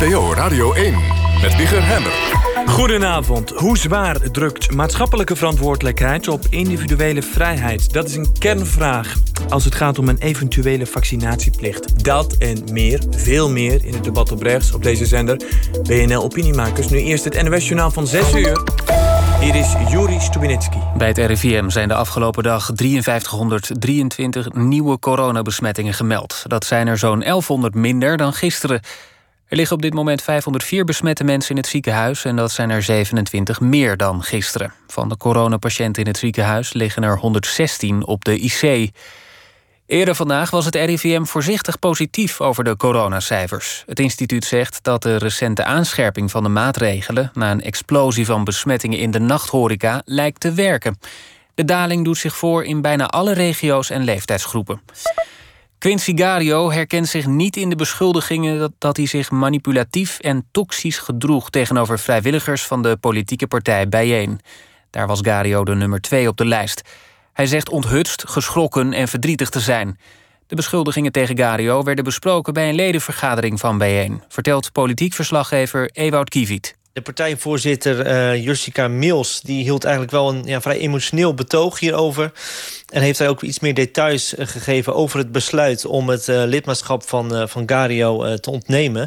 NPO Radio 1 met Wieger Hemmer. Goedenavond. Hoe zwaar drukt maatschappelijke verantwoordelijkheid op individuele vrijheid? Dat is een kernvraag als het gaat om een eventuele vaccinatieplicht. Dat en meer, veel meer, in het debat op rechts op deze zender. BNL Opiniemakers. Nu eerst het NOS-journaal van 6 uur. Hier is Juri Stubinitsky. Bij het RIVM zijn de afgelopen dag 5323 nieuwe coronabesmettingen gemeld. Dat zijn er zo'n 1100 minder dan gisteren. Er liggen op dit moment 504 besmette mensen in het ziekenhuis en dat zijn er 27 meer dan gisteren. Van de coronapatiënten in het ziekenhuis liggen er 116 op de IC. Eerder vandaag was het RIVM voorzichtig positief over de coronacijfers. Het instituut zegt dat de recente aanscherping van de maatregelen na een explosie van besmettingen in de nachthoreca lijkt te werken. De daling doet zich voor in bijna alle regio's en leeftijdsgroepen. Quincy Gario herkent zich niet in de beschuldigingen dat hij zich manipulatief en toxisch gedroeg tegenover vrijwilligers van de politieke partij Bijeen. Daar was Gario de nummer 2 op de lijst. Hij zegt onthutst, geschrokken en verdrietig te zijn. De beschuldigingen tegen Gario werden besproken bij een ledenvergadering van Bijeen, vertelt politiek verslaggever Ewout Kiewiet. De partijvoorzitter Jessica Mills die hield eigenlijk wel een vrij emotioneel betoog hierover. En heeft hij ook iets meer details gegeven over het besluit om het lidmaatschap van Gario te ontnemen.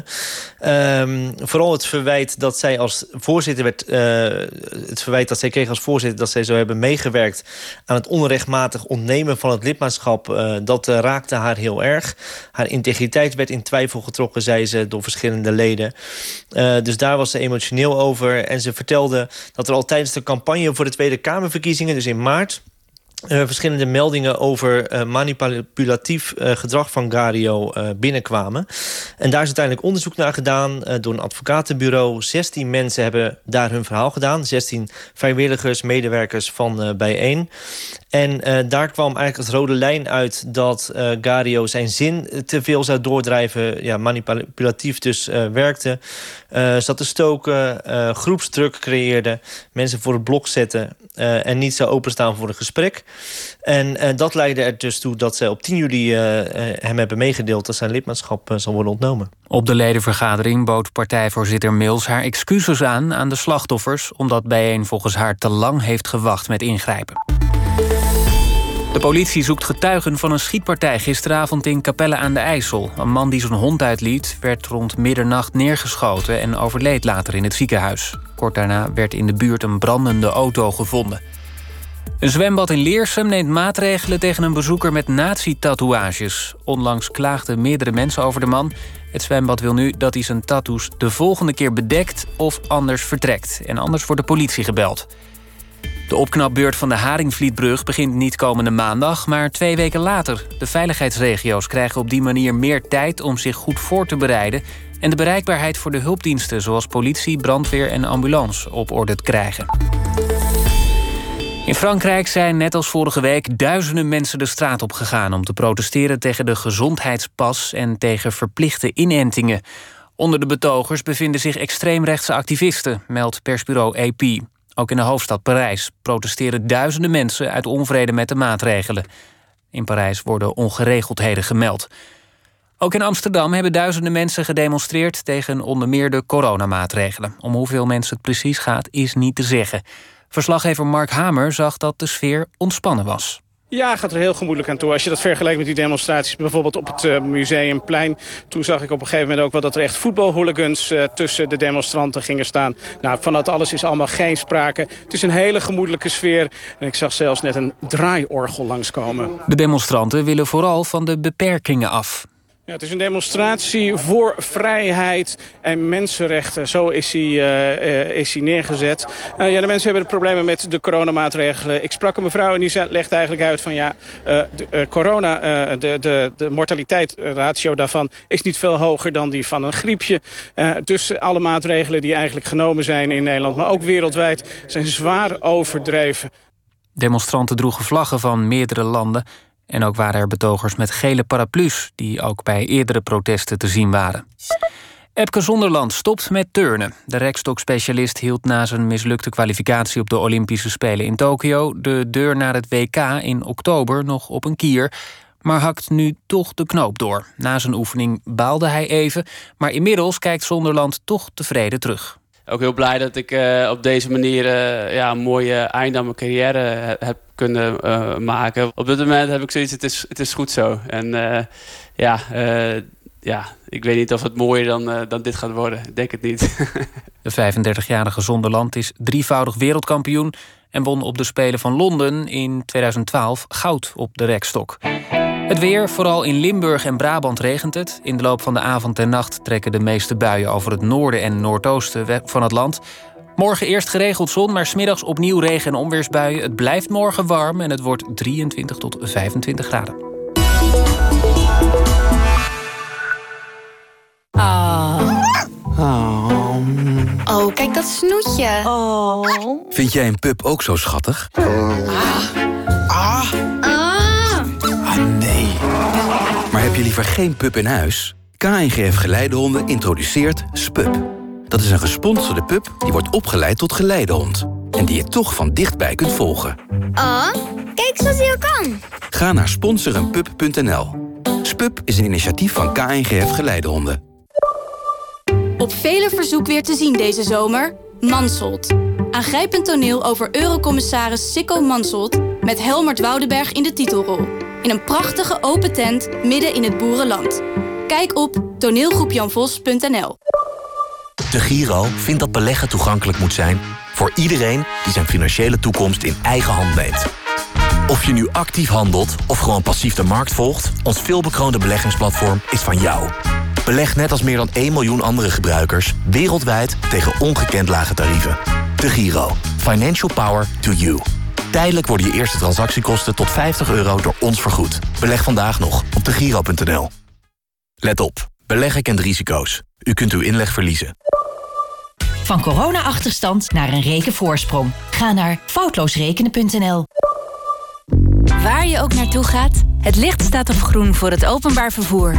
Vooral het verwijt dat zij als voorzitter werd. Het verwijt dat zij kreeg als voorzitter dat zij zou hebben meegewerkt aan het onrechtmatig ontnemen van het lidmaatschap. Dat raakte haar heel erg. Haar integriteit werd in twijfel getrokken, zei ze, door verschillende leden. Dus daar was ze emotioneel over. En ze vertelde dat er al tijdens de campagne voor de Tweede Kamerverkiezingen, dus in maart, verschillende meldingen over manipulatief gedrag van Gario binnenkwamen. En daar is uiteindelijk onderzoek naar gedaan door een advocatenbureau. 16 mensen hebben daar hun verhaal gedaan. 16 vrijwilligers, medewerkers van Bijeen. En daar kwam eigenlijk als rode lijn uit dat Gario zijn zin te veel zou doordrijven. Manipulatief dus werkte. Zat te stoken, groepsdruk creëerde, mensen voor het blok zetten en niet zou openstaan voor een gesprek. En dat leidde er dus toe dat ze op 10 juli hem hebben meegedeeld dat zijn lidmaatschap zal worden ontnomen. Op de ledenvergadering bood partijvoorzitter Mills haar excuses aan de slachtoffers, omdat Bijeen volgens haar te lang heeft gewacht met ingrijpen. De politie zoekt getuigen van een schietpartij gisteravond in Capelle aan de IJssel. Een man die zijn hond uitliet werd rond middernacht neergeschoten en overleed later in het ziekenhuis. Kort daarna werd in de buurt een brandende auto gevonden. Een zwembad in Leersum neemt maatregelen tegen een bezoeker met nazi-tatoeages. Onlangs klaagden meerdere mensen over de man. Het zwembad wil nu dat hij zijn tattoos de volgende keer bedekt of anders vertrekt. En anders wordt de politie gebeld. De opknapbeurt van de Haringvlietbrug begint niet komende maandag, maar 2 weken later. De veiligheidsregio's krijgen op die manier meer tijd om zich goed voor te bereiden en de bereikbaarheid voor de hulpdiensten zoals politie, brandweer en ambulance op orde te krijgen. In Frankrijk zijn net als vorige week duizenden mensen de straat op gegaan om te protesteren tegen de gezondheidspas en tegen verplichte inentingen. Onder de betogers bevinden zich extreemrechtse activisten, meldt persbureau AP. Ook in de hoofdstad Parijs protesteren duizenden mensen uit onvrede met de maatregelen. In Parijs worden ongeregeldheden gemeld. Ook in Amsterdam hebben duizenden mensen gedemonstreerd tegen onder meer de coronamaatregelen. Om hoeveel mensen het precies gaat is niet te zeggen. Verslaggever Mark Hamer zag dat de sfeer ontspannen was. Ja, gaat er heel gemoedelijk aan toe. Als je dat vergelijkt met die demonstraties bijvoorbeeld op het Museumplein. Toen zag ik op een gegeven moment ook wel dat er echt voetbalhooligans tussen de demonstranten gingen staan. Nou, van dat alles is allemaal geen sprake. Het is een hele gemoedelijke sfeer. En ik zag zelfs net een draaiorgel langskomen. De demonstranten willen vooral van de beperkingen af. Ja, het is een demonstratie voor vrijheid en mensenrechten. Zo is hij neergezet. De mensen hebben de problemen met de coronamaatregelen. Ik sprak een mevrouw en die legde eigenlijk uit van de mortaliteitsratio daarvan is niet veel hoger dan die van een griepje. Dus alle maatregelen die eigenlijk genomen zijn in Nederland, maar ook wereldwijd, zijn zwaar overdreven. Demonstranten droegen vlaggen van meerdere landen. En ook waren er betogers met gele paraplu's die ook bij eerdere protesten te zien waren. Epke Zonderland stopt met turnen. De rekstokspecialist hield na zijn mislukte kwalificatie op de Olympische Spelen in Tokio de deur naar het WK in oktober nog op een kier. maar hakt nu toch de knoop door. Na zijn oefening baalde hij even, maar inmiddels kijkt Zonderland toch tevreden terug. Ook heel blij dat ik op deze manier een mooie einde aan mijn carrière heb kunnen maken. Op dit moment heb ik zoiets, het is goed zo. En ik weet niet of het mooier dan dit gaat worden. Ik denk het niet. De 35-jarige Zonderland is 3-voudig wereldkampioen en won op de Spelen van Londen in 2012 goud op de rekstok. Het weer, vooral in Limburg en Brabant regent het. In de loop van de avond en nacht trekken de meeste buien over het noorden en noordoosten van het land. Morgen eerst geregeld zon, maar 's middags opnieuw regen- en onweersbuien. Het blijft morgen warm en het wordt 23 tot 25 graden. Oh, kijk dat snoetje. Vind jij een pup ook zo schattig? Nee. Maar heb je liever geen pup in huis? KNGF Geleidehonden introduceert Spup. Dat is een gesponsorde pup die wordt opgeleid tot geleidehond. En die je toch van dichtbij kunt volgen. Oh, kijk zoals hij al kan. Ga naar sponsorenpup.nl. Spup is een initiatief van KNGF Geleidehonden. Op vele verzoek weer te zien deze zomer. Mansholt. Aangrijpend toneel over eurocommissaris Sicko Mansholt met Helmert Woudenberg in de titelrol. In een prachtige open tent midden in het boerenland. Kijk op toneelgroepjanvos.nl. De Giro vindt dat beleggen toegankelijk moet zijn voor iedereen die zijn financiële toekomst in eigen hand neemt. Of je nu actief handelt of gewoon passief de markt volgt, ons veelbekroonde beleggingsplatform is van jou. Beleg net als meer dan 1 miljoen andere gebruikers wereldwijd tegen ongekend lage tarieven. De Giro. Financial power to you. Tijdelijk worden je eerste transactiekosten tot €50 door ons vergoed. Beleg vandaag nog op degiro.nl. Let op. Beleggen kent risico's. U kunt uw inleg verliezen. Van corona-achterstand naar een rekenvoorsprong. Ga naar foutloosrekenen.nl. Waar je ook naartoe gaat, het licht staat op groen voor het openbaar vervoer.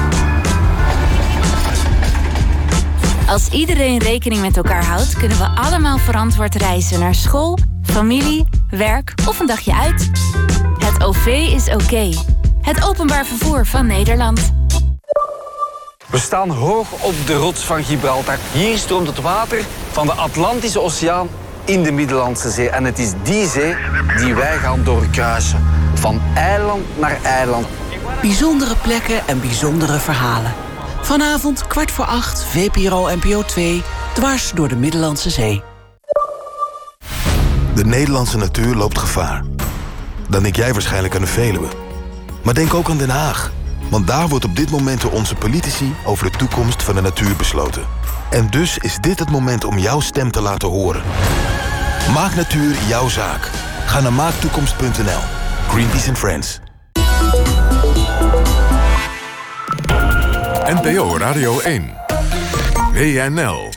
Als iedereen rekening met elkaar houdt, kunnen we allemaal verantwoord reizen naar school, familie, werk of een dagje uit. Het OV is oké. Het openbaar vervoer van Nederland. We staan hoog op de rots van Gibraltar. Hier stroomt het water van de Atlantische Oceaan in de Middellandse Zee. En het is die zee die wij gaan doorkruisen. Van eiland naar eiland. Bijzondere plekken en bijzondere verhalen. Vanavond 7:15, VPRO NPO 2, dwars door de Middellandse Zee. De Nederlandse natuur loopt gevaar. Dan denk jij waarschijnlijk aan de Veluwe. Maar denk ook aan Den Haag. Want daar wordt op dit moment door onze politici over de toekomst van de natuur besloten. En dus is dit het moment om jouw stem te laten horen. Maak natuur jouw zaak. Ga naar maaktoekomst.nl. Greenpeace and Friends. NPO Radio 1. WNL.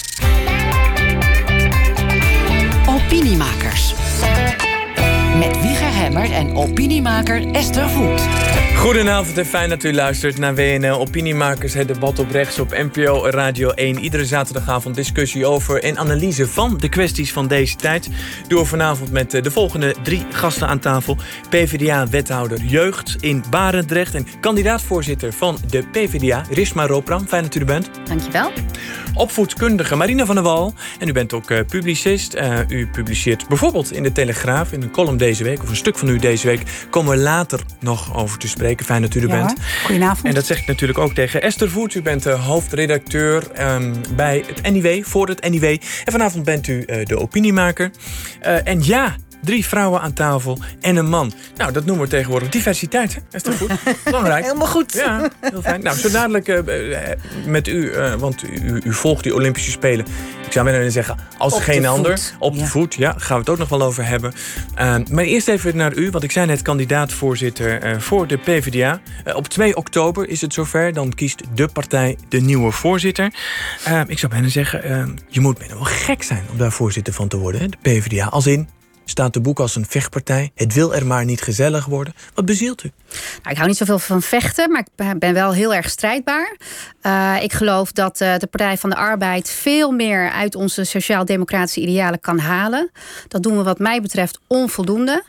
Opiniemakers. Met Wieger Hemmer en opiniemaker Esther Voet. Goedenavond en fijn dat u luistert naar WNL Opiniemakers. Het debat op rechts op NPO Radio 1. Iedere zaterdagavond discussie over en analyse van de kwesties van deze tijd. Doen we vanavond met de volgende 3 gasten aan tafel. PvdA-wethouder Jeugd in Barendrecht en kandidaat-voorzitter van de PvdA, Risma Ropram. Fijn dat u er bent. Dankjewel. Opvoedkundige Marina van der Wal. En u bent ook publicist. U publiceert bijvoorbeeld in de Telegraaf, in een column deze week, of een stuk van u deze week, komen we later nog over te spreken. Fijn dat u er bent. Goedenavond. En dat zeg ik natuurlijk ook tegen Esther Voet. U bent de hoofdredacteur bij het NIW, voor het NIW. En vanavond bent u de opiniemaker. En ja, 3 vrouwen aan tafel en een man. Nou, dat noemen we tegenwoordig diversiteit, hè? Esther Voet? Belangrijk. Helemaal goed. Ja, heel fijn. Nou, zo dadelijk met u, want u volgt die Olympische Spelen. Ik zou bijna zeggen, als op geen de ander. voet. Op de voet, ja. Gaan we het ook nog wel over hebben. Maar eerst even naar u, want ik zei net kandidaat-voorzitter voor de PvdA. Op 2 oktober is het zover. Dan kiest de partij de nieuwe voorzitter. Ik zou bijna zeggen, je moet bijna wel gek zijn om daar voorzitter van te worden, hè? De PvdA. Als in, staat de boek als een vechtpartij. Het wil er maar niet gezellig worden. Wat bezielt u? Nou, ik hou niet zoveel van vechten, maar ik ben wel heel erg strijdbaar. Ik geloof dat de Partij van de Arbeid veel meer uit onze sociaal-democratische idealen kan halen. Dat doen we wat mij betreft onvoldoende.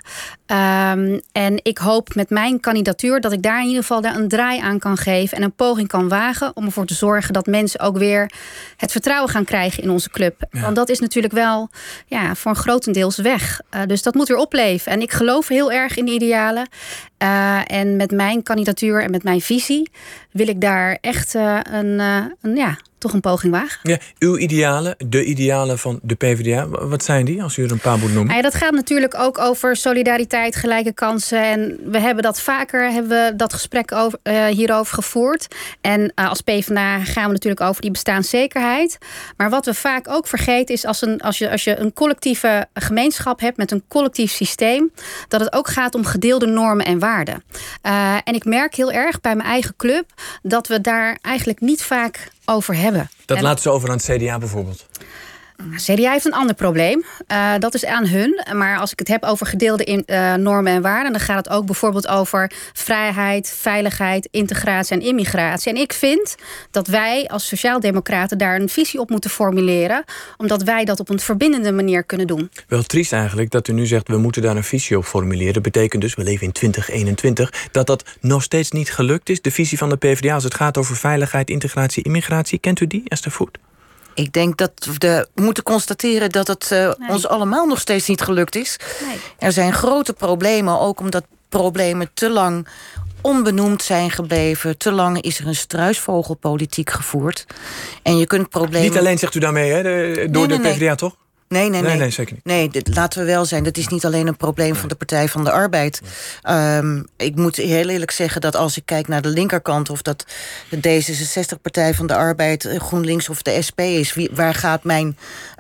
En ik hoop met mijn kandidatuur dat ik daar in ieder geval een draai aan kan geven en een poging kan wagen om ervoor te zorgen dat mensen ook weer het vertrouwen gaan krijgen in onze club. Ja. Want dat is natuurlijk wel voor een grotendeels weg. Dus dat moet weer opleven. En ik geloof heel erg in die idealen. En met mijn kandidatuur en met mijn visie wil ik daar echt toch een poging wagen. Ja, uw idealen, de idealen van de PvdA, wat zijn die, als u er een paar moet noemen? Ja, dat gaat natuurlijk ook over solidariteit, gelijke kansen. En we hebben dat gesprek hierover gevoerd. En als PvdA gaan we natuurlijk over die bestaanszekerheid. Maar wat we vaak ook vergeten is als je een collectieve gemeenschap hebt met een collectief systeem, dat het ook gaat om gedeelde normen en waarden. En ik merk heel erg bij mijn eigen club dat we daar eigenlijk niet vaak over hebben. Dat laat ze over aan het CDA bijvoorbeeld? CDA heeft een ander probleem. Dat is aan hun. Maar als ik het heb over gedeelde normen en waarden, dan gaat het ook bijvoorbeeld over vrijheid, veiligheid, integratie en immigratie. En ik vind dat wij als sociaaldemocraten daar een visie op moeten formuleren, omdat wij dat op een verbindende manier kunnen doen. Wel triest eigenlijk dat u nu zegt, we moeten daar een visie op formuleren. Dat betekent dus, we leven in 2021, dat nog steeds niet gelukt is. De visie van de PvdA als het gaat over veiligheid, integratie, immigratie. Kent u die, Esther Voet? Ik denk dat we moeten constateren dat het ons allemaal nog steeds niet gelukt is. Nee. Er zijn grote problemen, ook omdat problemen te lang onbenoemd zijn gebleven. Te lang is er een struisvogelpolitiek gevoerd. En je kunt problemen... Niet alleen, zegt u daarmee, hè? Door de PvdA, toch? Nee, zeker niet. Nee, laten we wel zijn. Dat is niet alleen een probleem van de Partij van de Arbeid. Ik moet heel eerlijk zeggen dat als ik kijk naar de linkerkant, of dat de D66, Partij van de Arbeid, GroenLinks of de SP is, waar gaat mijn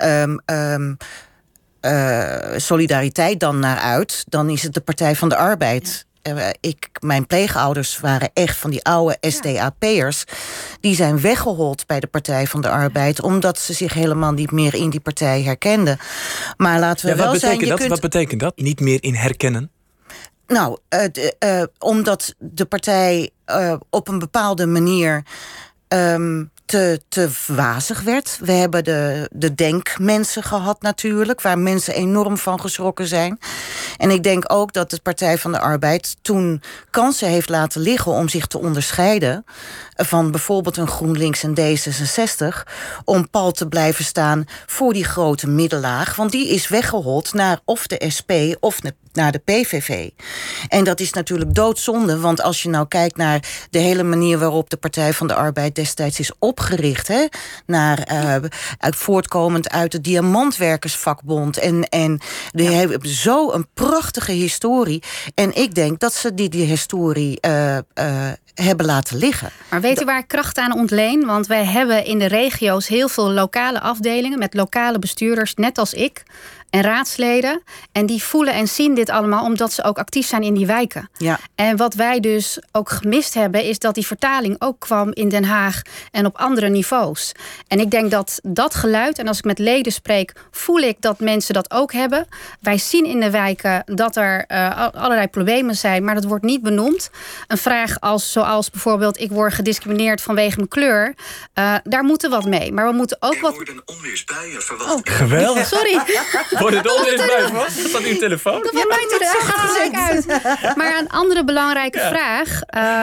solidariteit dan naar uit? Dan is het de Partij van de Arbeid. Mijn pleegouders waren echt van die oude SDAP'ers. Die zijn weggehold bij de Partij van de Arbeid, omdat ze zich helemaal niet meer in die partij herkenden. Maar laten we wel zijn... Wat betekent dat? Niet meer in herkennen? Nou, omdat de partij op een bepaalde manier te wazig werd. We hebben de denkmensen gehad natuurlijk, waar mensen enorm van geschrokken zijn. En ik denk ook dat de Partij van de Arbeid toen kansen heeft laten liggen om zich te onderscheiden van bijvoorbeeld een GroenLinks en D66, om pal te blijven staan voor die grote middenlaag. Want die is weggehold naar of de SP of naar de PVV. En dat is natuurlijk doodzonde, want als je nou kijkt naar de hele manier waarop de Partij van de Arbeid destijds is opgericht, voortkomend uit de Diamantwerkersvakbond. En die hebben zo een prachtige historie. En ik denk dat ze die historie hebben laten liggen. Maar weet u waar ik kracht aan ontleen? Want wij hebben in de regio's heel veel lokale afdelingen met lokale bestuurders, net als ik, en raadsleden. En die voelen en zien dit allemaal omdat ze ook actief zijn in die wijken. Ja. En wat wij dus ook gemist hebben, is dat die vertaling ook kwam in Den Haag en op andere niveaus. En ik denk dat dat geluid, en als ik met leden spreek, voel ik dat mensen dat ook hebben. Wij zien in de wijken dat er allerlei problemen zijn, maar dat wordt niet benoemd. Een vraag zoals bijvoorbeeld, ik word gediscrimineerd vanwege mijn kleur. Daar moeten we wat mee. Maar we moeten ook wat... Er worden onweersbuien verwacht. Oh, geweldig. Sorry. Wordt het onweersbuien? Wat? Is dat uw telefoon? Dat gaat uit. Maar een andere belangrijke vraag,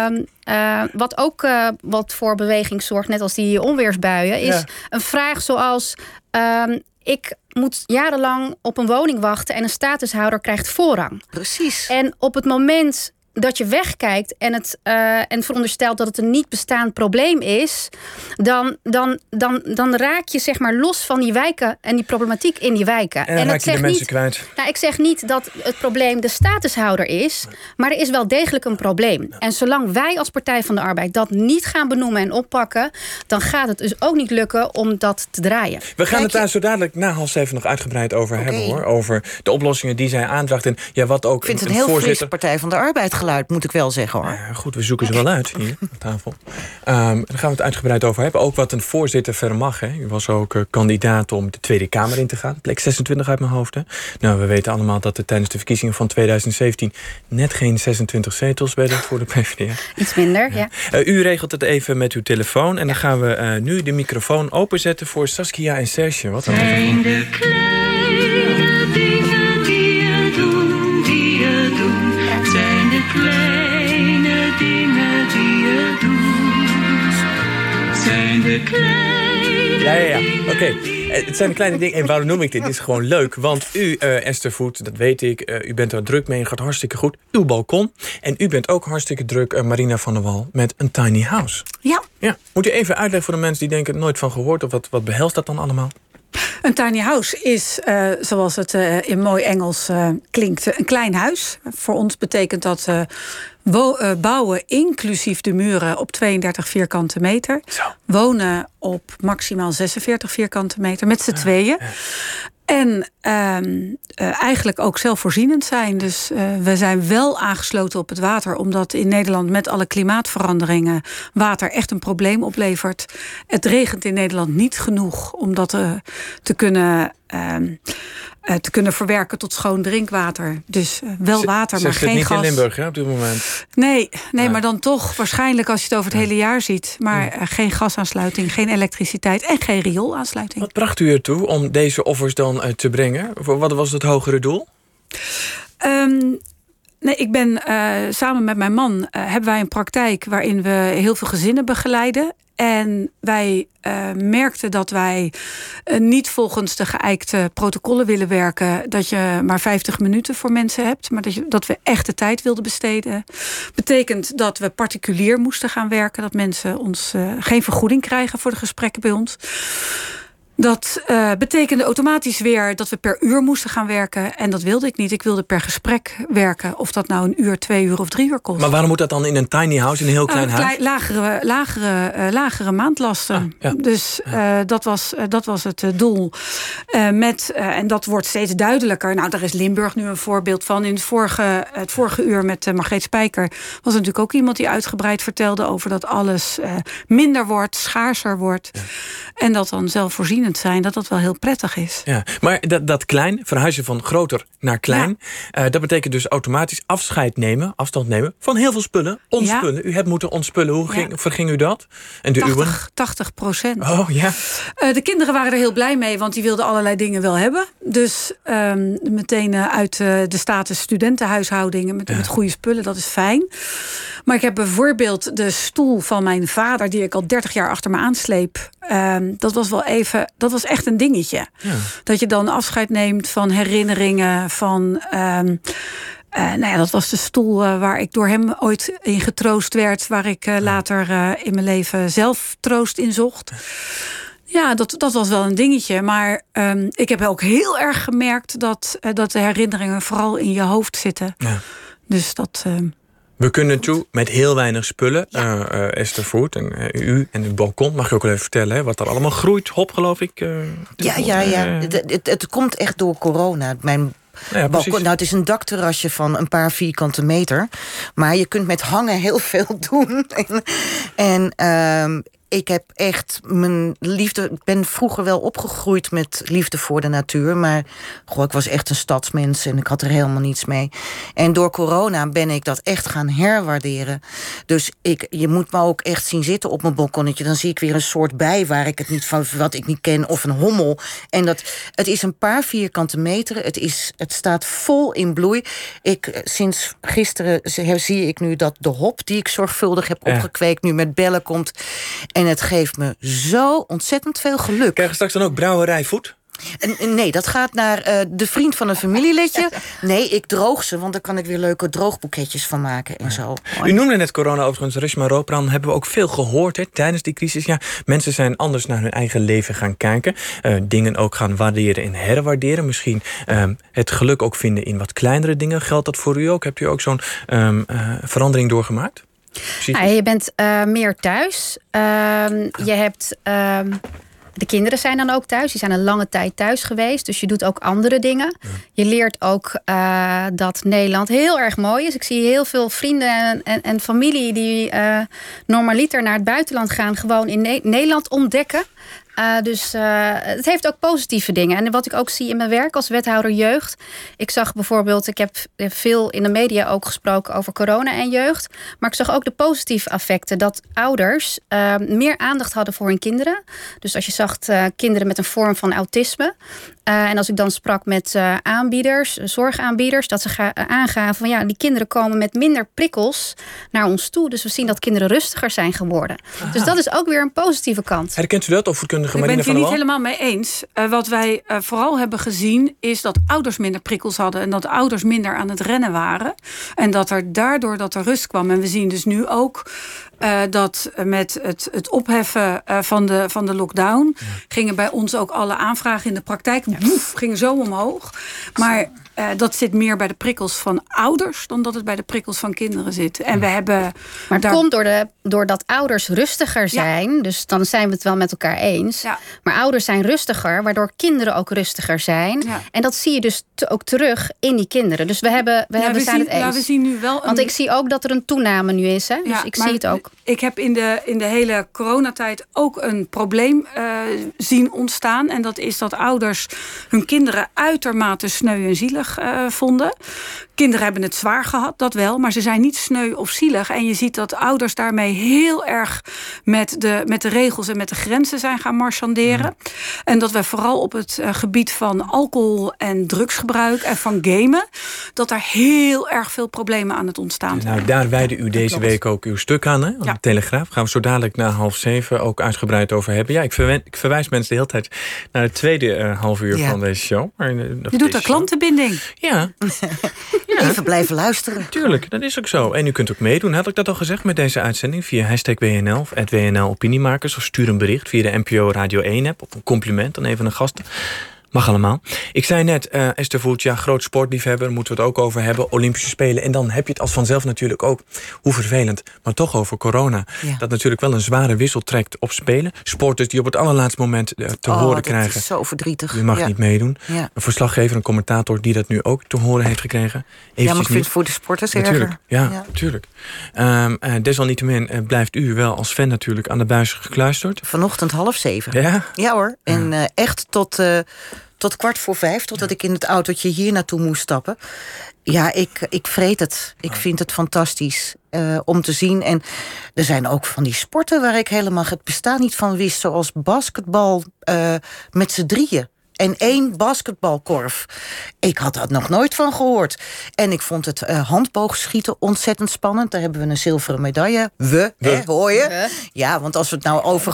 wat voor beweging zorgt, net als die onweersbuien, is een vraag zoals, ik moet jarenlang op een woning wachten en een statushouder krijgt voorrang. Precies. En op het moment dat je wegkijkt en veronderstelt dat het een niet bestaand probleem is, dan raak je zeg maar los van die wijken en die problematiek in die wijken. En dan raak je de mensen kwijt. Nou, ik zeg niet dat het probleem de statushouder is, maar er is wel degelijk een probleem. En zolang wij als Partij van de Arbeid dat niet gaan benoemen en oppakken, dan gaat het dus ook niet lukken om dat te draaien. We gaan het daar zo dadelijk na 6:30 nog uitgebreid over hebben, hoor. Over de oplossingen die zij aandraagt. En wat ook ik vind het een heel fris Partij van de Arbeid geluid. geluid, moet ik wel zeggen, hoor. Ja, goed, we zoeken ze wel uit hier aan tafel. Daar gaan we het uitgebreid over hebben. Ook wat een voorzitter vermag. Hè. U was ook kandidaat om de Tweede Kamer in te gaan. Plek 26 uit mijn hoofd. Hè. Nou, we weten allemaal dat er tijdens de verkiezingen van 2017... net geen 26 zetels werden voor de PvdA. Iets minder, ja. U regelt het even met uw telefoon. En dan gaan we nu de microfoon openzetten voor Saskia en Serge. Wat zijn de kleine dingen die je doet, zijn de kleine dingen die je doet. Zijn de kleine Ja. Oké. Het zijn de kleine dingen. En waarom noem ik dit? Dit is gewoon leuk. Want u, Esther Voet, dat weet ik. U bent er druk mee en gaat hartstikke goed. Uw balkon. En u bent ook hartstikke druk, Marina van der Wal, met een tiny house. Ja. Moet u even uitleggen voor de mensen die denken nooit van gehoord? Of wat behelst dat dan allemaal? Een tiny house is, zoals het in mooi Engels klinkt, een klein huis. Voor ons betekent dat bouwen inclusief de muren op 32 vierkante meter. Zo. Wonen op maximaal 46 vierkante meter met z'n tweeën. Ja. En eigenlijk ook zelfvoorzienend zijn. Dus we zijn wel aangesloten op het water. Omdat in Nederland met alle klimaatveranderingen water echt een probleem oplevert. Het regent in Nederland niet genoeg om dat te kunnen verwerken tot schoon drinkwater. Dus wel water, maar geen niet gas. In Limburg, hè, op dit moment? Nee, maar dan toch waarschijnlijk als je het over het hele jaar ziet. Maar geen gasaansluiting, geen elektriciteit en geen rioolaansluiting. Wat bracht u ertoe om deze offers dan te brengen? Wat was het hogere doel? Nee, ik ben samen met mijn man hebben wij een praktijk waarin we heel veel gezinnen begeleiden. En wij merkten dat wij niet volgens de geëikte protocollen willen werken. Dat je maar 50 minuten voor mensen hebt. Maar dat we echt de tijd wilden besteden. Betekent dat we particulier moesten gaan werken. Dat mensen ons geen vergoeding krijgen voor de gesprekken bij ons. Dat betekende automatisch weer dat we per uur moesten gaan werken. En dat wilde ik niet. Ik wilde per gesprek werken. Of dat nou 1 uur, 2 uur of 3 uur kost. Maar waarom moet dat dan in een tiny house, in een heel klein huis? Lagere maandlasten. Ja. Dus dat was het doel. En dat wordt steeds duidelijker. Nou, daar is Limburg nu een voorbeeld van. In het vorige uur met Margreet Spijker was er natuurlijk ook iemand die uitgebreid vertelde over dat alles minder wordt, schaarser wordt. Ja. En dat dan zelfvoorzienend zijn, dat wel heel prettig is. Ja, maar dat klein, verhuizen van groter naar klein, dat betekent dus automatisch afstand nemen van heel veel spullen. Ontspullen. U hebt moeten ontspullen. Hoe verging u dat? En de 80%. Oh ja. De kinderen waren er heel blij mee, want die wilden allerlei dingen wel hebben. Dus meteen uit de status studentenhuishoudingen met goede spullen, dat is fijn. Maar ik heb bijvoorbeeld de stoel van mijn vader, die ik al 30 jaar achter me aansleep. Dat was echt een dingetje. Ja. Dat je dan afscheid neemt van herinneringen, van dat was de stoel waar ik door hem ooit in getroost werd, waar ik later in mijn leven zelf troost in zocht. Ja, dat was wel een dingetje. Maar ik heb ook heel erg gemerkt dat de herinneringen vooral in je hoofd zitten. Ja. Dus dat. We kunnen toe met heel weinig spullen. Esther Voet en u en uw balkon. Mag je ook wel even vertellen hè, wat er allemaal groeit? Hop, geloof ik. Het komt echt door corona. Mijn balkon, nou, het is een dakterrasje van een paar vierkante meter. Maar je kunt met hangen heel veel doen. Ik heb echt mijn liefde. Ik ben vroeger wel opgegroeid met liefde voor de natuur. Maar ik was echt een stadsmens en ik had er helemaal niets mee. En door corona ben ik dat echt gaan herwaarderen. Dus je moet me ook echt zien zitten op mijn balkonnetje. Dan zie ik weer een soort bij waar ik het niet van wat ik niet ken. Of een hommel. En het is een paar vierkante meteren. Het staat vol in bloei. Sinds gisteren zie ik nu dat de hop die ik zorgvuldig heb opgekweekt nu met bellen komt. En het geeft me zo ontzettend veel geluk. Krijg je straks dan ook brouwerij Voet? Nee, dat gaat naar de vriend van een familielidje. Nee, ik droog ze, want daar kan ik weer leuke droogboeketjes van maken en zo. U noemde net corona overigens, Reshma Ropran. Hebben we ook veel gehoord tijdens die crisis. Ja, mensen zijn anders naar hun eigen leven gaan kijken. Dingen ook gaan waarderen en herwaarderen. Misschien het geluk ook vinden in wat kleinere dingen. Geldt dat voor u ook? Hebt u ook zo'n verandering doorgemaakt? Je bent meer thuis. Je hebt De kinderen zijn dan ook thuis. Die zijn een lange tijd thuis geweest. Dus je doet ook andere dingen. Ja. Je leert ook dat Nederland heel erg mooi is. Ik zie heel veel vrienden en familie die normaliter naar het buitenland gaan, gewoon in Nederland ontdekken. Dus het heeft ook positieve dingen. En wat ik ook zie in mijn werk als wethouder jeugd. Ik zag bijvoorbeeld, ik heb veel in de media ook gesproken over corona en jeugd. Maar ik zag ook de positieve effecten. Dat ouders meer aandacht hadden voor hun kinderen. Dus als je zag kinderen met een vorm van autisme. En als ik dan sprak met aanbieders, zorgaanbieders, dat ze aangaven van ja, die kinderen komen met minder prikkels naar ons toe. Dus we zien dat kinderen rustiger zijn geworden. Aha. Dus dat is ook weer een positieve kant. Herkent u dat, opvoedkundige Marina van der Wal? Ik ben het hier niet helemaal mee eens. Wat wij vooral hebben gezien is dat ouders minder prikkels hadden en dat ouders minder aan het rennen waren. En dat er daardoor dat er rust kwam. En we zien dus nu ook dat met het opheffen van de lockdown gingen bij ons ook alle aanvragen in de praktijk gingen zo omhoog. Maar dat zit meer bij de prikkels van ouders dan dat het bij de prikkels van kinderen zit. En we hebben. Maar het komt doordat ouders rustiger zijn. Ja. Dus dan zijn we het wel met elkaar eens. Ja. Maar ouders zijn rustiger, waardoor kinderen ook rustiger zijn. Ja. En dat zie je dus ook terug in die kinderen. Dus we zijn het eens. Ja, we zien nu wel Want ik zie ook dat er een toename nu is. Hè? Dus ja, ik zie het ook. Ik heb in de hele coronatijd ook een probleem zien ontstaan. En dat is dat ouders hun kinderen uitermate sneu en zielig vonden. Kinderen hebben het zwaar gehad, dat wel. Maar ze zijn niet sneu of zielig. En je ziet dat ouders daarmee heel erg met de regels en met de grenzen zijn gaan marchanderen. Ja. En dat we vooral op het gebied van alcohol en drugsgebruik en van gamen, dat er heel erg veel problemen aan het ontstaan zijn. Nou, daar wijde u deze week ook uw stuk aan, hè? Op de Telegraaf. Gaan we zo dadelijk na 6:30 ook uitgebreid over hebben. Ja, ik verwijs mensen de hele tijd naar het tweede half uur van deze show. Maar, je doet er klantenbinding. Ja. Even blijven luisteren. Tuurlijk, dat is ook zo. En u kunt ook meedoen, had ik dat al gezegd met deze uitzending, via #WNL of @WNL Opiniemakers, of stuur een bericht via de NPO Radio 1 app of een compliment aan een van de gasten. Mag allemaal. Ik zei net, Esther Voet, ja, groot sportliefhebber, moeten we het ook over hebben. Olympische Spelen. En dan heb je het als vanzelf natuurlijk ook, hoe vervelend, maar toch over corona. Ja. Dat natuurlijk wel een zware wissel trekt op Spelen. Sporters die op het allerlaatste moment te horen krijgen. Dat is zo verdrietig. U mag niet meedoen. Ja. Een verslaggever, een commentator die dat nu ook te horen heeft gekregen. Ja, maar ik vind het voor de sporters erger. Ja, natuurlijk. Desalniettemin blijft u wel als fan natuurlijk aan de buis gekluisterd. Vanochtend 6:30. Ja? Ja hoor. En echt tot 4:15, totdat ik in het autootje hier naartoe moest stappen. Ja, ik vreet het. Ik vind het fantastisch om te zien. En er zijn ook van die sporten waar ik helemaal het bestaan niet van wist. Zoals basketbal met z'n drieën. En 1 basketbalkorf. Ik had dat nog nooit van gehoord. En ik vond het handboogschieten ontzettend spannend. Daar hebben we een zilveren medaille. Hoor je? Ja, want als we het nou over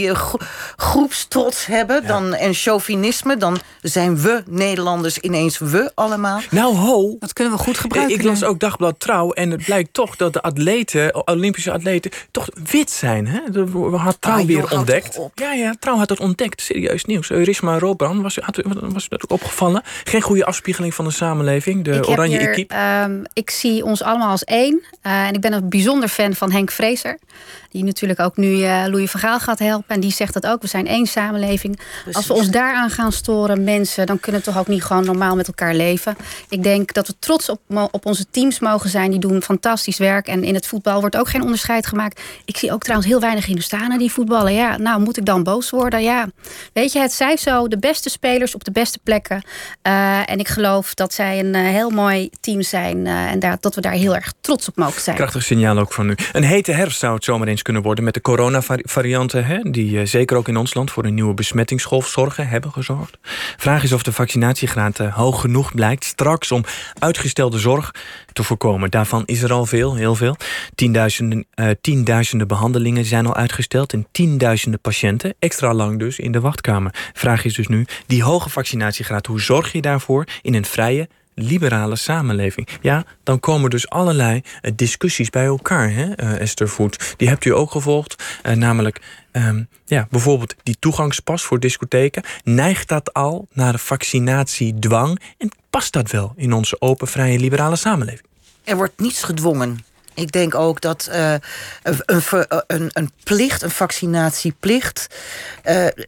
groepstrots hebben en chauvinisme, dan zijn we Nederlanders ineens we allemaal. Nou, dat kunnen we goed gebruiken. Ik las ook Dagblad Trouw en het blijkt toch dat de atleten, Olympische atleten, toch wit zijn. Hè? We had Trouw weer ontdekt. Ja, Trouw had het ontdekt. Serieus nieuws. Risma Robrand was dat ook opgevallen? Geen goede afspiegeling van de samenleving, de oranje equipe? Ik zie ons allemaal als één. En ik ben een bijzonder fan van Henk Vrezer. Die natuurlijk ook nu Louis van Gaal gaat helpen. En die zegt dat ook. We zijn één samenleving. Precies. Als we ons daaraan gaan storen, mensen, dan kunnen we toch ook niet gewoon normaal met elkaar leven. Ik denk dat we trots op onze teams mogen zijn. Die doen fantastisch werk. En in het voetbal wordt ook geen onderscheid gemaakt. Ik zie ook trouwens heel weinig Hindustanen die voetballen. Ja, nou moet ik dan boos worden? Ja, weet je, het zij zo. De beste spelers op de beste plekken. En ik geloof dat zij een heel mooi team zijn. En dat we daar heel erg trots op mogen zijn. Krachtig signaal ook van u. Een hete herfst zou het zomaar eens kunnen worden met de coronavarianten, die zeker ook in ons land voor een nieuwe besmettingsgolf hebben gezorgd. Vraag is of de vaccinatiegraad hoog genoeg blijkt straks om uitgestelde zorg te voorkomen. Daarvan is er al heel veel. Tienduizenden behandelingen zijn al uitgesteld en tienduizenden patiënten extra lang dus in de wachtkamer. Vraag is dus nu, die hoge vaccinatiegraad, hoe zorg je daarvoor in een vrije, liberale samenleving? Ja, dan komen dus allerlei discussies bij elkaar, hè, Esther Voet. Die hebt u ook gevolgd. Namelijk, bijvoorbeeld die toegangspas voor discotheken. Neigt dat al naar de vaccinatiedwang? En past dat wel in onze open, vrije, liberale samenleving? Er wordt niets gedwongen. Ik denk ook dat een plicht, een vaccinatieplicht,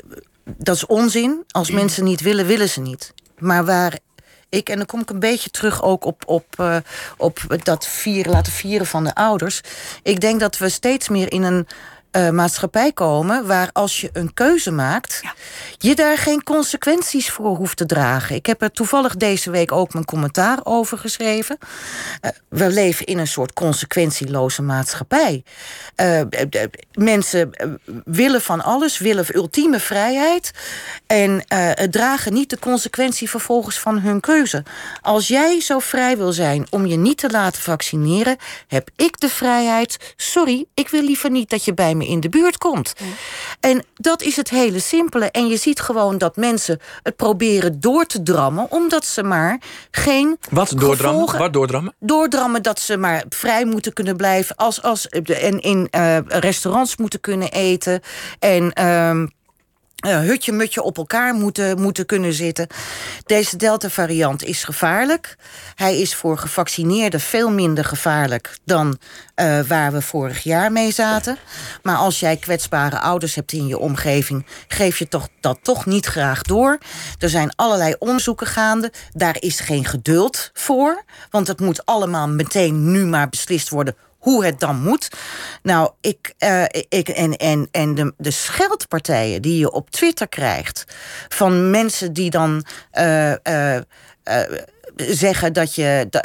dat is onzin. Als mensen niet willen, willen ze niet. Maar waar en dan kom ik een beetje terug ook op dat laten vieren van de ouders. Ik denk dat we steeds meer in een maatschappij komen waar als je een keuze maakt, je daar geen consequenties voor hoeft te dragen. Ik heb er toevallig deze week ook mijn commentaar over geschreven. We leven in een soort consequentieloze maatschappij. Mensen willen van alles, willen ultieme vrijheid en dragen niet de consequentie vervolgens van hun keuze. Als jij zo vrij wil zijn om je niet te laten vaccineren, heb ik de vrijheid. Sorry, ik wil liever niet dat je bij me in de buurt komt. Ja. En dat is het hele simpele. En je ziet gewoon dat mensen het proberen door te drammen, omdat ze maar geen Wat doordrammen? Doordrammen dat ze maar vrij moeten kunnen blijven en in restaurants moeten kunnen eten en hutje-mutje op elkaar moeten kunnen zitten. Deze Delta-variant is gevaarlijk. Hij is voor gevaccineerden veel minder gevaarlijk dan waar we vorig jaar mee zaten. Maar als jij kwetsbare ouders hebt in je omgeving, geef je dat toch niet graag door. Er zijn allerlei onderzoeken gaande. Daar is geen geduld voor. Want het moet allemaal meteen nu maar beslist worden hoe het dan moet. Nou, de scheldpartijen die je op Twitter krijgt van mensen die dan zeggen dat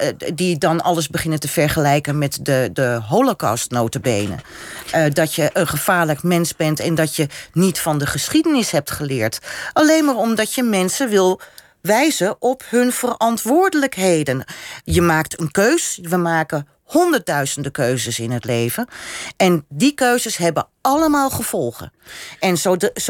die dan alles beginnen te vergelijken met de Holocaust notabene. Dat je een gevaarlijk mens bent en dat je niet van de geschiedenis hebt geleerd. Alleen maar omdat je mensen wil wijzen op hun verantwoordelijkheden. Je maakt een keus. We maken honderdduizenden keuzes in het leven. En die keuzes hebben allemaal gevolgen. En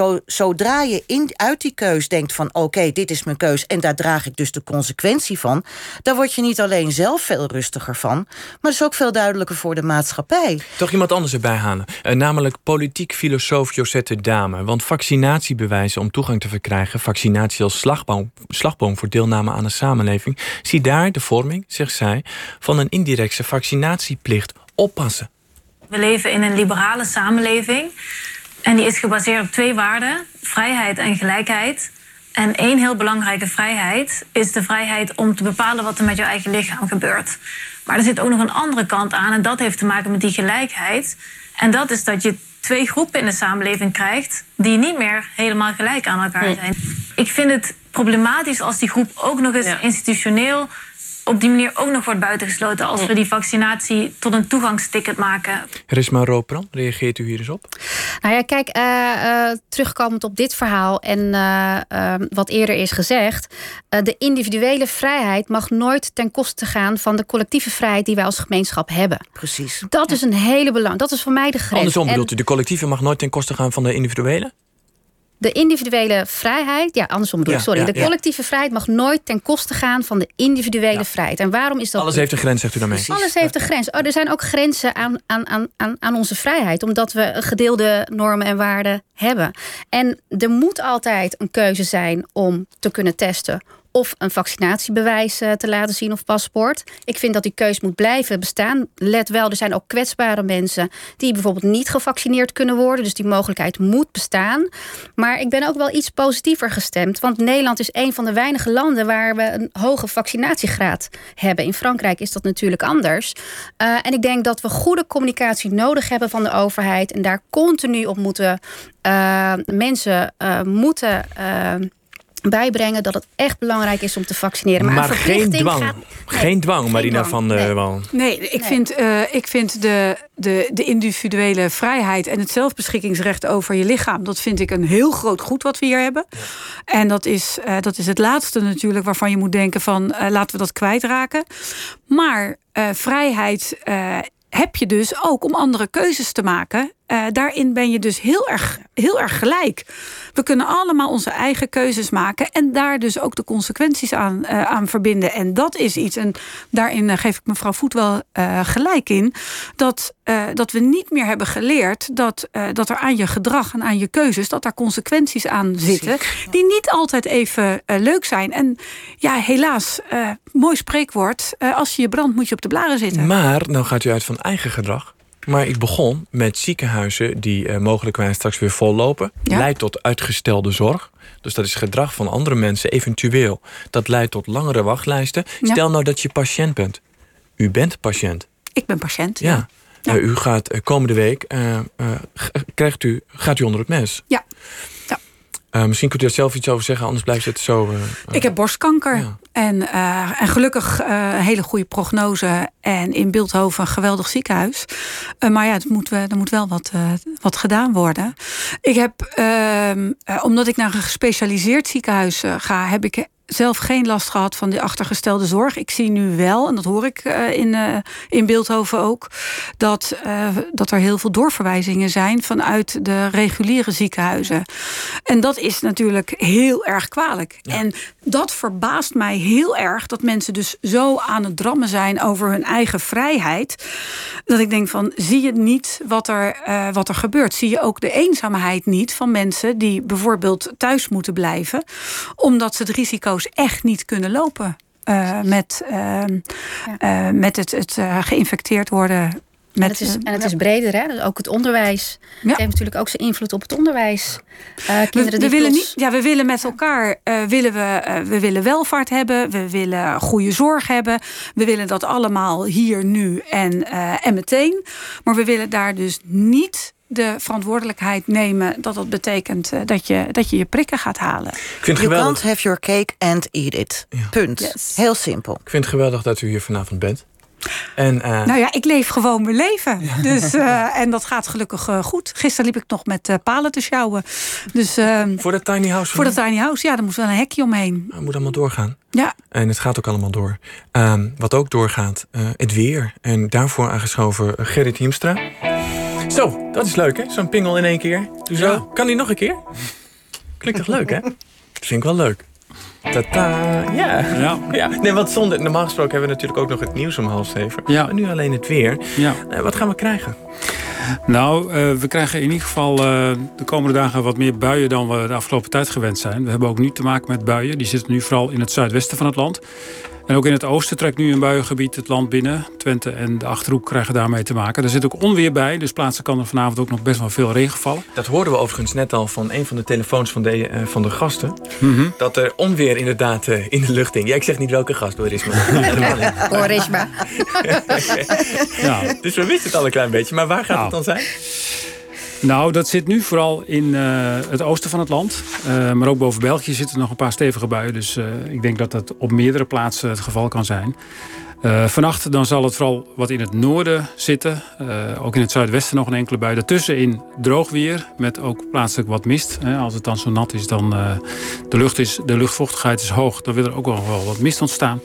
zodra je uit die keus denkt van oké, dit is mijn keus en daar draag ik dus de consequentie van, dan word je niet alleen zelf veel rustiger van, maar het is ook veel duidelijker voor de maatschappij. Toch iemand anders erbij halen. Namelijk politiek filosoof Josette Dame. Want vaccinatiebewijzen om toegang te verkrijgen, vaccinatie als slagboom voor deelname aan de samenleving, zie daar de vorming, zegt zij, van een indirecte vaccinatieplicht. Oppassen. We leven in een liberale samenleving en die is gebaseerd op 2 waarden, vrijheid en gelijkheid. En 1 heel belangrijke vrijheid is de vrijheid om te bepalen wat er met je eigen lichaam gebeurt. Maar er zit ook nog een andere kant aan en dat heeft te maken met die gelijkheid. En dat is dat je 2 groepen in de samenleving krijgt die niet meer helemaal gelijk aan elkaar zijn. Ik vind het problematisch als die groep ook nog eens institutioneel op die manier ook nog wordt buitengesloten als we die vaccinatie tot een toegangsticket maken. Resma Roopran, reageert u hier eens op? Nou ja, kijk, terugkomend op dit verhaal en wat eerder is gezegd, de individuele vrijheid mag nooit ten koste gaan van de collectieve vrijheid die wij als gemeenschap hebben. Precies. Dat is een hele belangrijk. Dat is voor mij de grens. Andersom bedoelt u, de collectieve mag nooit ten koste gaan van de individuele? De individuele vrijheid, andersom bedoel ik, sorry. De collectieve vrijheid mag nooit ten koste gaan van de individuele vrijheid. En waarom is dat? Alles heeft een grens, zegt u daarmee. Alles heeft een grens. Er zijn ook grenzen aan onze vrijheid, omdat we gedeelde normen en waarden hebben. En er moet altijd een keuze zijn om te kunnen testen of een vaccinatiebewijs te laten zien of paspoort. Ik vind dat die keus moet blijven bestaan. Let wel, er zijn ook kwetsbare mensen die bijvoorbeeld niet gevaccineerd kunnen worden. Dus die mogelijkheid moet bestaan. Maar ik ben ook wel iets positiever gestemd. Want Nederland is een van de weinige landen waar we een hoge vaccinatiegraad hebben. In Frankrijk is dat natuurlijk anders. En ik denk dat we goede communicatie nodig hebben van de overheid. En daar continu op moeten mensen moeten bijbrengen dat het echt belangrijk is om te vaccineren. Maar geen dwang. Geen dwang, Marina van der Wal. Nee, ik vind de individuele vrijheid en het zelfbeschikkingsrecht over je lichaam, dat vind ik een heel groot goed wat we hier hebben. Ja. En dat is het laatste natuurlijk waarvan je moet denken van laten we dat kwijtraken. Maar vrijheid heb je dus ook om andere keuzes te maken. Daarin ben je dus heel erg gelijk. We kunnen allemaal onze eigen keuzes maken en daar dus ook de consequenties aan verbinden. En dat is iets, en daarin geef ik mevrouw Voet wel gelijk in, dat we niet meer hebben geleerd dat er aan je gedrag en aan je keuzes, dat daar consequenties aan zitten, die niet altijd even leuk zijn. En ja, helaas, mooi spreekwoord, als je brandt moet je op de blaren zitten. Maar, nou gaat u uit van eigen gedrag. Maar ik begon met ziekenhuizen die mogelijkwijs straks weer vollopen. Ja. Leidt tot uitgestelde zorg. Dus dat is gedrag van andere mensen, eventueel. Dat leidt tot langere wachtlijsten. Ja. Stel nou dat je patiënt bent. U bent patiënt. Ik ben patiënt. Ja. U gaat komende week, gaat u onder het mes. Ja. Misschien kunt u daar zelf iets over zeggen, anders blijft het zo... Ik heb borstkanker. Ja. En gelukkig een hele goede prognose. En in Bilthoven een geweldig ziekenhuis. Maar ja, er moet wel wat gedaan worden. Ik heb, omdat ik naar een gespecialiseerd ziekenhuis ga, heb ik zelf geen last gehad van die achtergestelde zorg. Ik zie nu wel, en dat hoor ik in Bilthoven ook, dat er heel veel doorverwijzingen zijn vanuit de reguliere ziekenhuizen. En dat is natuurlijk heel erg kwalijk. Ja. En dat verbaast mij heel erg, dat mensen dus zo aan het drammen zijn over hun eigen vrijheid, dat ik denk van, zie je niet wat er gebeurt? Zie je ook de eenzaamheid niet van mensen die bijvoorbeeld thuis moeten blijven, omdat ze het risico's echt niet kunnen lopen met het geïnfecteerd worden. Het is breder, hè? Dus ook het onderwijs. Ja. Het heeft natuurlijk ook zijn invloed op het onderwijs. We willen met elkaar we willen welvaart hebben. We willen goede zorg hebben. We willen dat allemaal hier, nu en meteen. Maar we willen daar dus niet de verantwoordelijkheid nemen dat betekent dat je prikken gaat halen. You can't have your cake and eat it. Ja. Punt. Yes. Heel simpel. Ik vind het geweldig dat u hier vanavond bent. En, nou ja, ik leef gewoon mijn leven. Ja. Dus, en dat gaat gelukkig goed. Gisteren liep ik nog met palen te sjouwen. Dus, voor dat tiny house? Voor dat tiny house, ja. Daar moet wel een hekje omheen. Het moet allemaal doorgaan. Ja. En het gaat ook allemaal door. Wat ook doorgaat, het weer. En daarvoor aangeschoven Gerrit Hiemstra. Zo, dat is leuk, hè? Zo'n pingel in één keer. Doe zo. Ja. Kan die nog een keer? Klinkt toch leuk, hè? Dat vind ik wel leuk. Tata, ja. Nee, want normaal gesproken hebben we natuurlijk ook nog het nieuws om 6:30. Ja. Maar nu alleen het weer. Ja. Wat gaan we krijgen? Nou, we krijgen in ieder geval de komende dagen wat meer buien dan we de afgelopen tijd gewend zijn. We hebben ook nu te maken met buien. Die zitten nu vooral in het zuidwesten van het land. En ook in het oosten trekt nu een buiengebied het land binnen. Twente en de Achterhoek krijgen daarmee te maken. Er zit ook onweer bij, dus plaatselijk kan er vanavond ook nog best wel veel regen vallen. Dat hoorden we overigens net al van een van de telefoons van de gasten. Mm-hmm. Dat er onweer inderdaad in de lucht hing. Ja, ik zeg niet welke gast, hoor, Risma. Hoor, Risma. Ja. Dus we wisten het al een klein beetje, maar waar gaat het dan zijn? Nou, dat zit nu vooral in het oosten van het land. Maar ook boven België zitten nog een paar stevige buien. Dus ik denk dat dat op meerdere plaatsen het geval kan zijn. Vannacht dan zal het vooral wat in het noorden zitten. Ook in het zuidwesten nog een enkele bui. Daartussenin droog weer, met ook plaatselijk wat mist. Als het dan zo nat is, dan de luchtvochtigheid is hoog. Dan wil er ook wel wat mist ontstaan.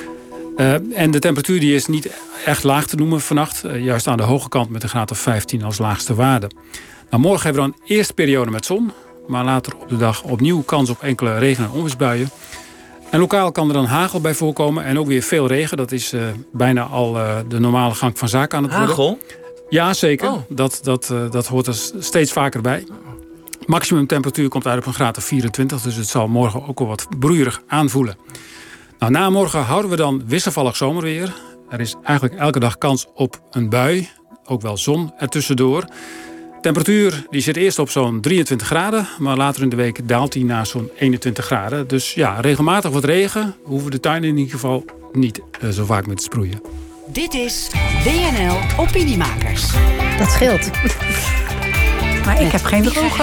En de temperatuur die is niet echt laag te noemen vannacht. Juist aan de hoge kant met een graad of 15 als laagste waarde. Nou, morgen hebben we dan eerst periode met zon. Maar later op de dag opnieuw kans op enkele regen- en onweersbuien. En lokaal kan er dan hagel bij voorkomen. En ook weer veel regen. Dat is bijna al de normale gang van zaken aan het worden. Hagel? Ja, zeker. Oh. Dat hoort er steeds vaker bij. Maximum temperatuur komt uit op een graad of 24. Dus het zal morgen ook wel wat broeierig aanvoelen. Nou, na morgen houden we dan wisselvallig zomerweer. Er is eigenlijk elke dag kans op een bui. Ook wel zon ertussendoor. Temperatuur die zit eerst op zo'n 23 graden. Maar later in de week daalt die naar zo'n 21 graden. Dus ja, regelmatig wat regen. We hoeven de tuin in ieder geval niet zo vaak mee te sproeien. Dit is WNL Opiniemakers. Dat scheelt. Maar ik heb geen droge.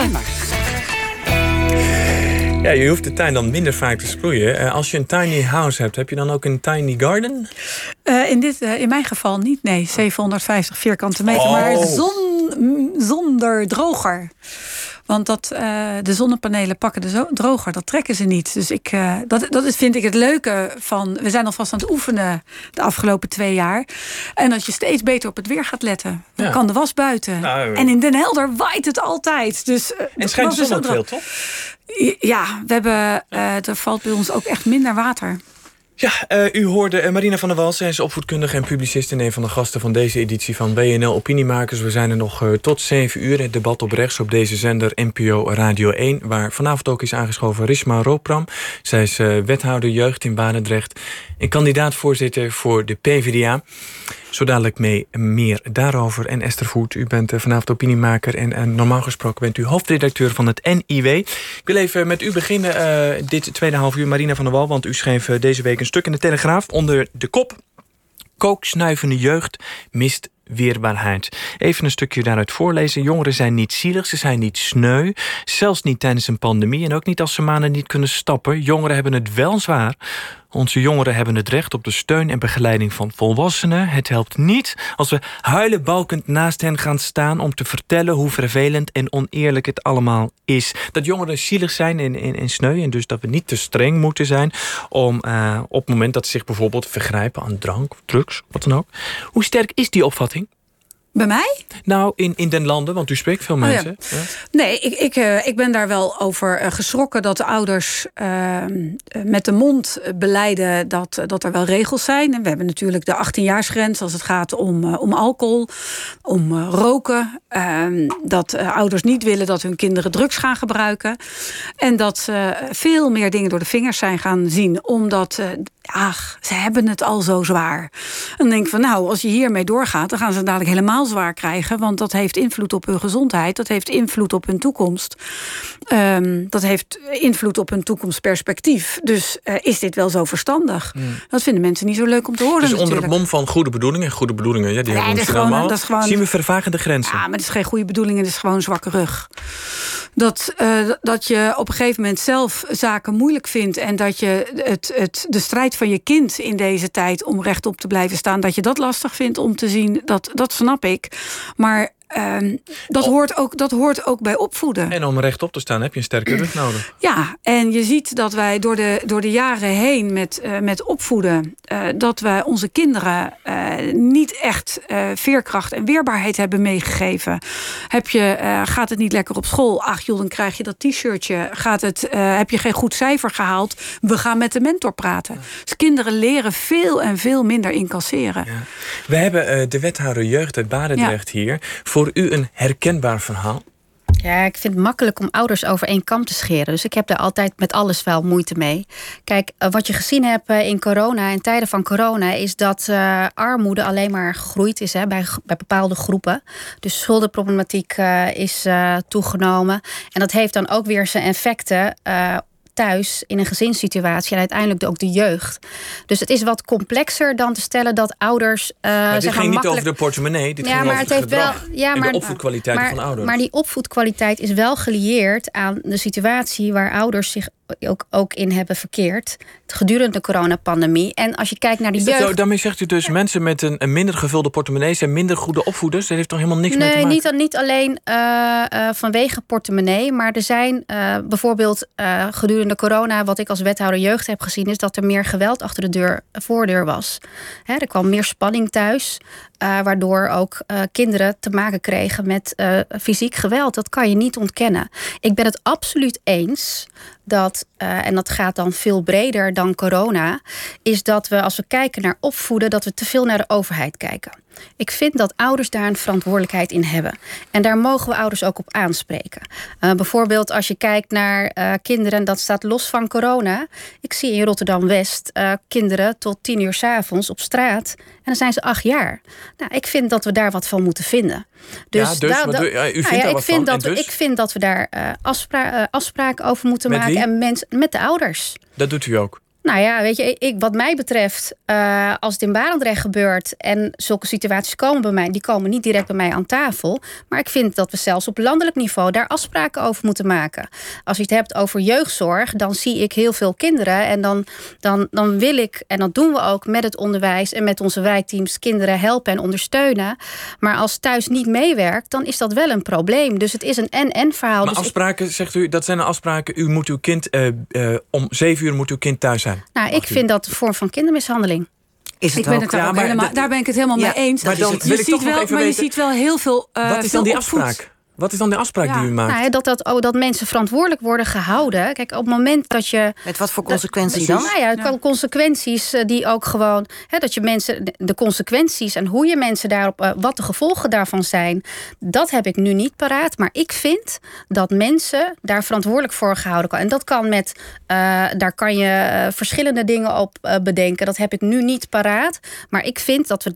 Ja, je hoeft de tuin dan minder vaak te sproeien. Als je een tiny house hebt, heb je dan ook een tiny garden? In mijn geval niet, nee. 750 vierkante meter, maar zonder droger. Want de zonnepanelen pakken de droger, dat trekken ze niet. Dus vind ik het leuke van... We zijn alvast aan het oefenen de afgelopen 2 jaar. En dat je steeds beter op het weer gaat letten. Dan kan de was buiten. Nou, en in Den Helder waait het altijd. Dus, en schijnt de zon ook veel, toch? Ja, er valt bij ons ook echt minder water. Ja, u hoorde Marina van der Wal. Zij is opvoedkundige en publicist en een van de gasten van deze editie van WNL Opiniemakers. We zijn er nog tot 7 uur. Het debat op rechts op deze zender NPO Radio 1. Waar vanavond ook is aangeschoven Risma Roopram. Zij is wethouder jeugd in Barendrecht en kandidaat-voorzitter voor de PvdA. Zo dadelijk mee meer daarover. En Esther Voet, u bent vanavond opiniemaker en normaal gesproken bent u hoofdredacteur van het NIW. Ik wil even met u beginnen, dit tweede half uur, Marina van der Wal, want u schreef deze week een stuk in de Telegraaf onder de kop: kooksnuivende jeugd mist weerbaarheid. Even een stukje daaruit voorlezen. Jongeren zijn niet zielig, ze zijn niet sneu. Zelfs niet tijdens een pandemie en ook niet als ze maanden niet kunnen stappen. Jongeren hebben het wel zwaar. Onze jongeren hebben het recht op de steun en begeleiding van volwassenen. Het helpt niet als we huilenbalkend naast hen gaan staan om te vertellen hoe vervelend en oneerlijk het allemaal is. Dat jongeren zielig zijn en sneu en dus dat we niet te streng moeten zijn om op het moment dat ze zich bijvoorbeeld vergrijpen aan drank, drugs, wat dan ook. Hoe sterk is die opvatting? Bij mij? Nou, in den landen, want u spreekt veel mensen. Ja. Ja. Nee, ik ben daar wel over geschrokken dat de ouders met de mond belijden dat er wel regels zijn. En we hebben natuurlijk de 18-jaarsgrens als het gaat om alcohol, om roken. Dat ouders niet willen dat hun kinderen drugs gaan gebruiken. En dat ze veel meer dingen door de vingers zijn gaan zien, omdat ze hebben het al zo zwaar. En dan denk ik van, nou, als je hiermee doorgaat, dan gaan ze het dadelijk helemaal zwaar krijgen, want dat heeft invloed op hun gezondheid, dat heeft invloed op hun toekomst. Dat heeft invloed op hun toekomstperspectief. Dus is dit wel zo verstandig? Dat vinden mensen niet zo leuk om te horen. Dus natuurlijk. onder het mom van goede bedoelingen, ja, die hebben we misschien allemaal, zien we vervagende grenzen. Ja, maar het is geen goede bedoelingen, het is gewoon zwakke rug. Dat je op een gegeven moment zelf zaken moeilijk vindt en dat je de strijd van je kind in deze tijd om rechtop te blijven staan, dat je dat lastig vindt om te zien, dat snap ik. Maar dat hoort ook bij opvoeden. En om rechtop te staan heb je een sterke rug nodig. Ja, en je ziet dat wij door de jaren heen met opvoeden, dat we onze kinderen niet echt veerkracht en weerbaarheid hebben meegegeven. Gaat het niet lekker op school? Ach joh, dan krijg je dat t-shirtje. Heb je geen goed cijfer gehaald? We gaan met de mentor praten. Dus kinderen leren veel en veel minder incasseren. Ja. We hebben de wethouder jeugd uit Barendrecht hier. Voor u een herkenbaar verhaal? Ja, ik vind het makkelijk om ouders over één kam te scheren. Dus ik heb daar altijd met alles wel moeite mee. Kijk, wat je gezien hebt in corona, in tijden van corona, is dat armoede alleen maar gegroeid is bij bepaalde groepen. Dus schuldenproblematiek is toegenomen. En dat heeft dan ook weer zijn effecten thuis in een gezinssituatie en uiteindelijk ook de jeugd. Dus het is wat complexer dan te stellen dat ouders dit ging niet over de portemonnee, dit ging over het gedrag en de opvoedkwaliteit van ouders. Maar die opvoedkwaliteit is wel gelieerd aan de situatie waar ouders zich ook in hebben verkeerd gedurende de coronapandemie. En als je kijkt naar die jeugd... Zo, daarmee zegt u dus mensen met een minder gevulde portemonnee zijn minder goede opvoeders? Dat heeft toch helemaal niks mee te maken? Nee, niet alleen vanwege portemonnee, maar er zijn bijvoorbeeld gedurende corona, wat ik als wethouder jeugd heb gezien, is dat er meer geweld achter de voordeur was. Er kwam meer spanning thuis, waardoor ook kinderen te maken kregen met fysiek geweld. Dat kan je niet ontkennen. Ik ben het absoluut eens dat, en dat gaat dan veel breder dan corona, is dat we, als we kijken naar opvoeden, dat we te veel naar de overheid kijken. Ik vind dat ouders daar een verantwoordelijkheid in hebben. En daar mogen we ouders ook op aanspreken. Bijvoorbeeld als je kijkt naar kinderen, dat staat los van corona. Ik zie in Rotterdam-West kinderen tot 10 uur 's avonds op straat. En dan zijn ze 8 jaar. Nou, ik vind dat we daar wat van moeten vinden. Dus ik vind dat we daar afspraken over moeten maken. En met de ouders. Dat doet u ook? Nou ja, weet je, wat mij betreft, als het in Barendrecht gebeurt en zulke situaties komen bij mij, die komen niet direct bij mij aan tafel. Maar ik vind dat we zelfs op landelijk niveau daar afspraken over moeten maken. Als je het hebt over jeugdzorg, dan zie ik heel veel kinderen. En dan wil ik, en dat doen we ook met het onderwijs en met onze wijkteams, kinderen helpen en ondersteunen. Maar als thuis niet meewerkt, dan is dat wel een probleem. Dus het is een en-en verhaal. Maar dus afspraken, zegt u, dat zijn de afspraken. U moet uw kind om 7 uur moet uw kind thuis zijn. Nou, ik vind dat een vorm van kindermishandeling. Is het ook? Daar ben ik het helemaal mee eens. Maar je ziet wel heel veel. Wat is dan die afspraak? Wat is dan de afspraak die u maakt? Nou, dat mensen verantwoordelijk worden gehouden. Kijk, op het moment dat je... Met wat voor consequenties dan? Nou ja, consequenties die ook gewoon... dat je mensen, de consequenties en hoe je mensen daarop... wat de gevolgen daarvan zijn, dat heb ik nu niet paraat. Maar ik vind dat mensen daar verantwoordelijk voor gehouden kan. En dat kan met... daar kan je verschillende dingen op bedenken. Dat heb ik nu niet paraat. Maar ik vind dat we daar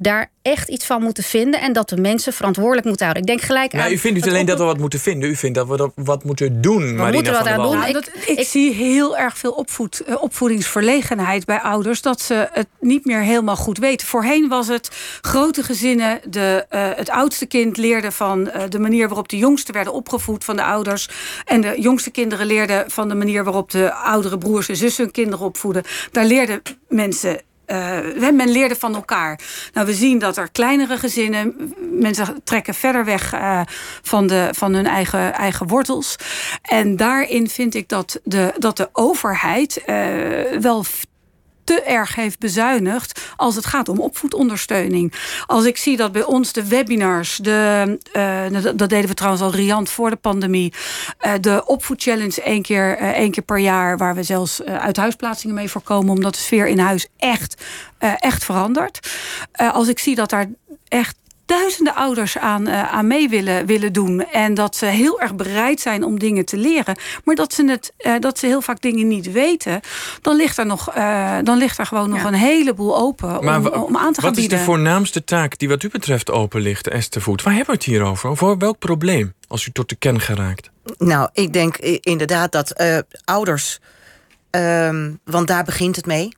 echt iets van moeten vinden en dat we mensen verantwoordelijk moeten houden. Ik denk gelijk aan... U vindt niet alleen dat we wat moeten vinden, u vindt dat we wat moeten doen, Marina van der Wal. Ik zie heel erg veel opvoedingsverlegenheid bij ouders, dat ze het niet meer helemaal goed weten. Voorheen was het grote gezinnen, het oudste kind leerde van de manier waarop de jongsten werden opgevoed van de ouders. En de jongste kinderen leerden van de manier waarop de oudere broers en zussen hun kinderen opvoeden. Daar leerden mensen... men leerde van elkaar. Nou, we zien dat er kleinere gezinnen... mensen trekken verder weg van hun eigen wortels. En daarin vind ik dat de overheid wel te erg heeft bezuinigd als het gaat om opvoedondersteuning. Als ik zie dat bij ons de webinars, dat deden we trouwens al riant voor de pandemie, de opvoedchallenge één keer per jaar, waar we zelfs uithuisplaatsingen mee voorkomen, omdat de sfeer in huis echt verandert. Als ik zie dat daar echt duizenden ouders aan mee willen doen. En dat ze heel erg bereid zijn om dingen te leren. Maar dat ze heel vaak dingen niet weten. Dan ligt er gewoon nog een heleboel open om aan te gaan bieden. Wat is de voornaamste taak die wat u betreft open ligt, Esther Voet? Waar hebben we het hier over? Over welk probleem, als u tot de kern geraakt? Nou, ik denk inderdaad dat ouders... want daar begint het mee...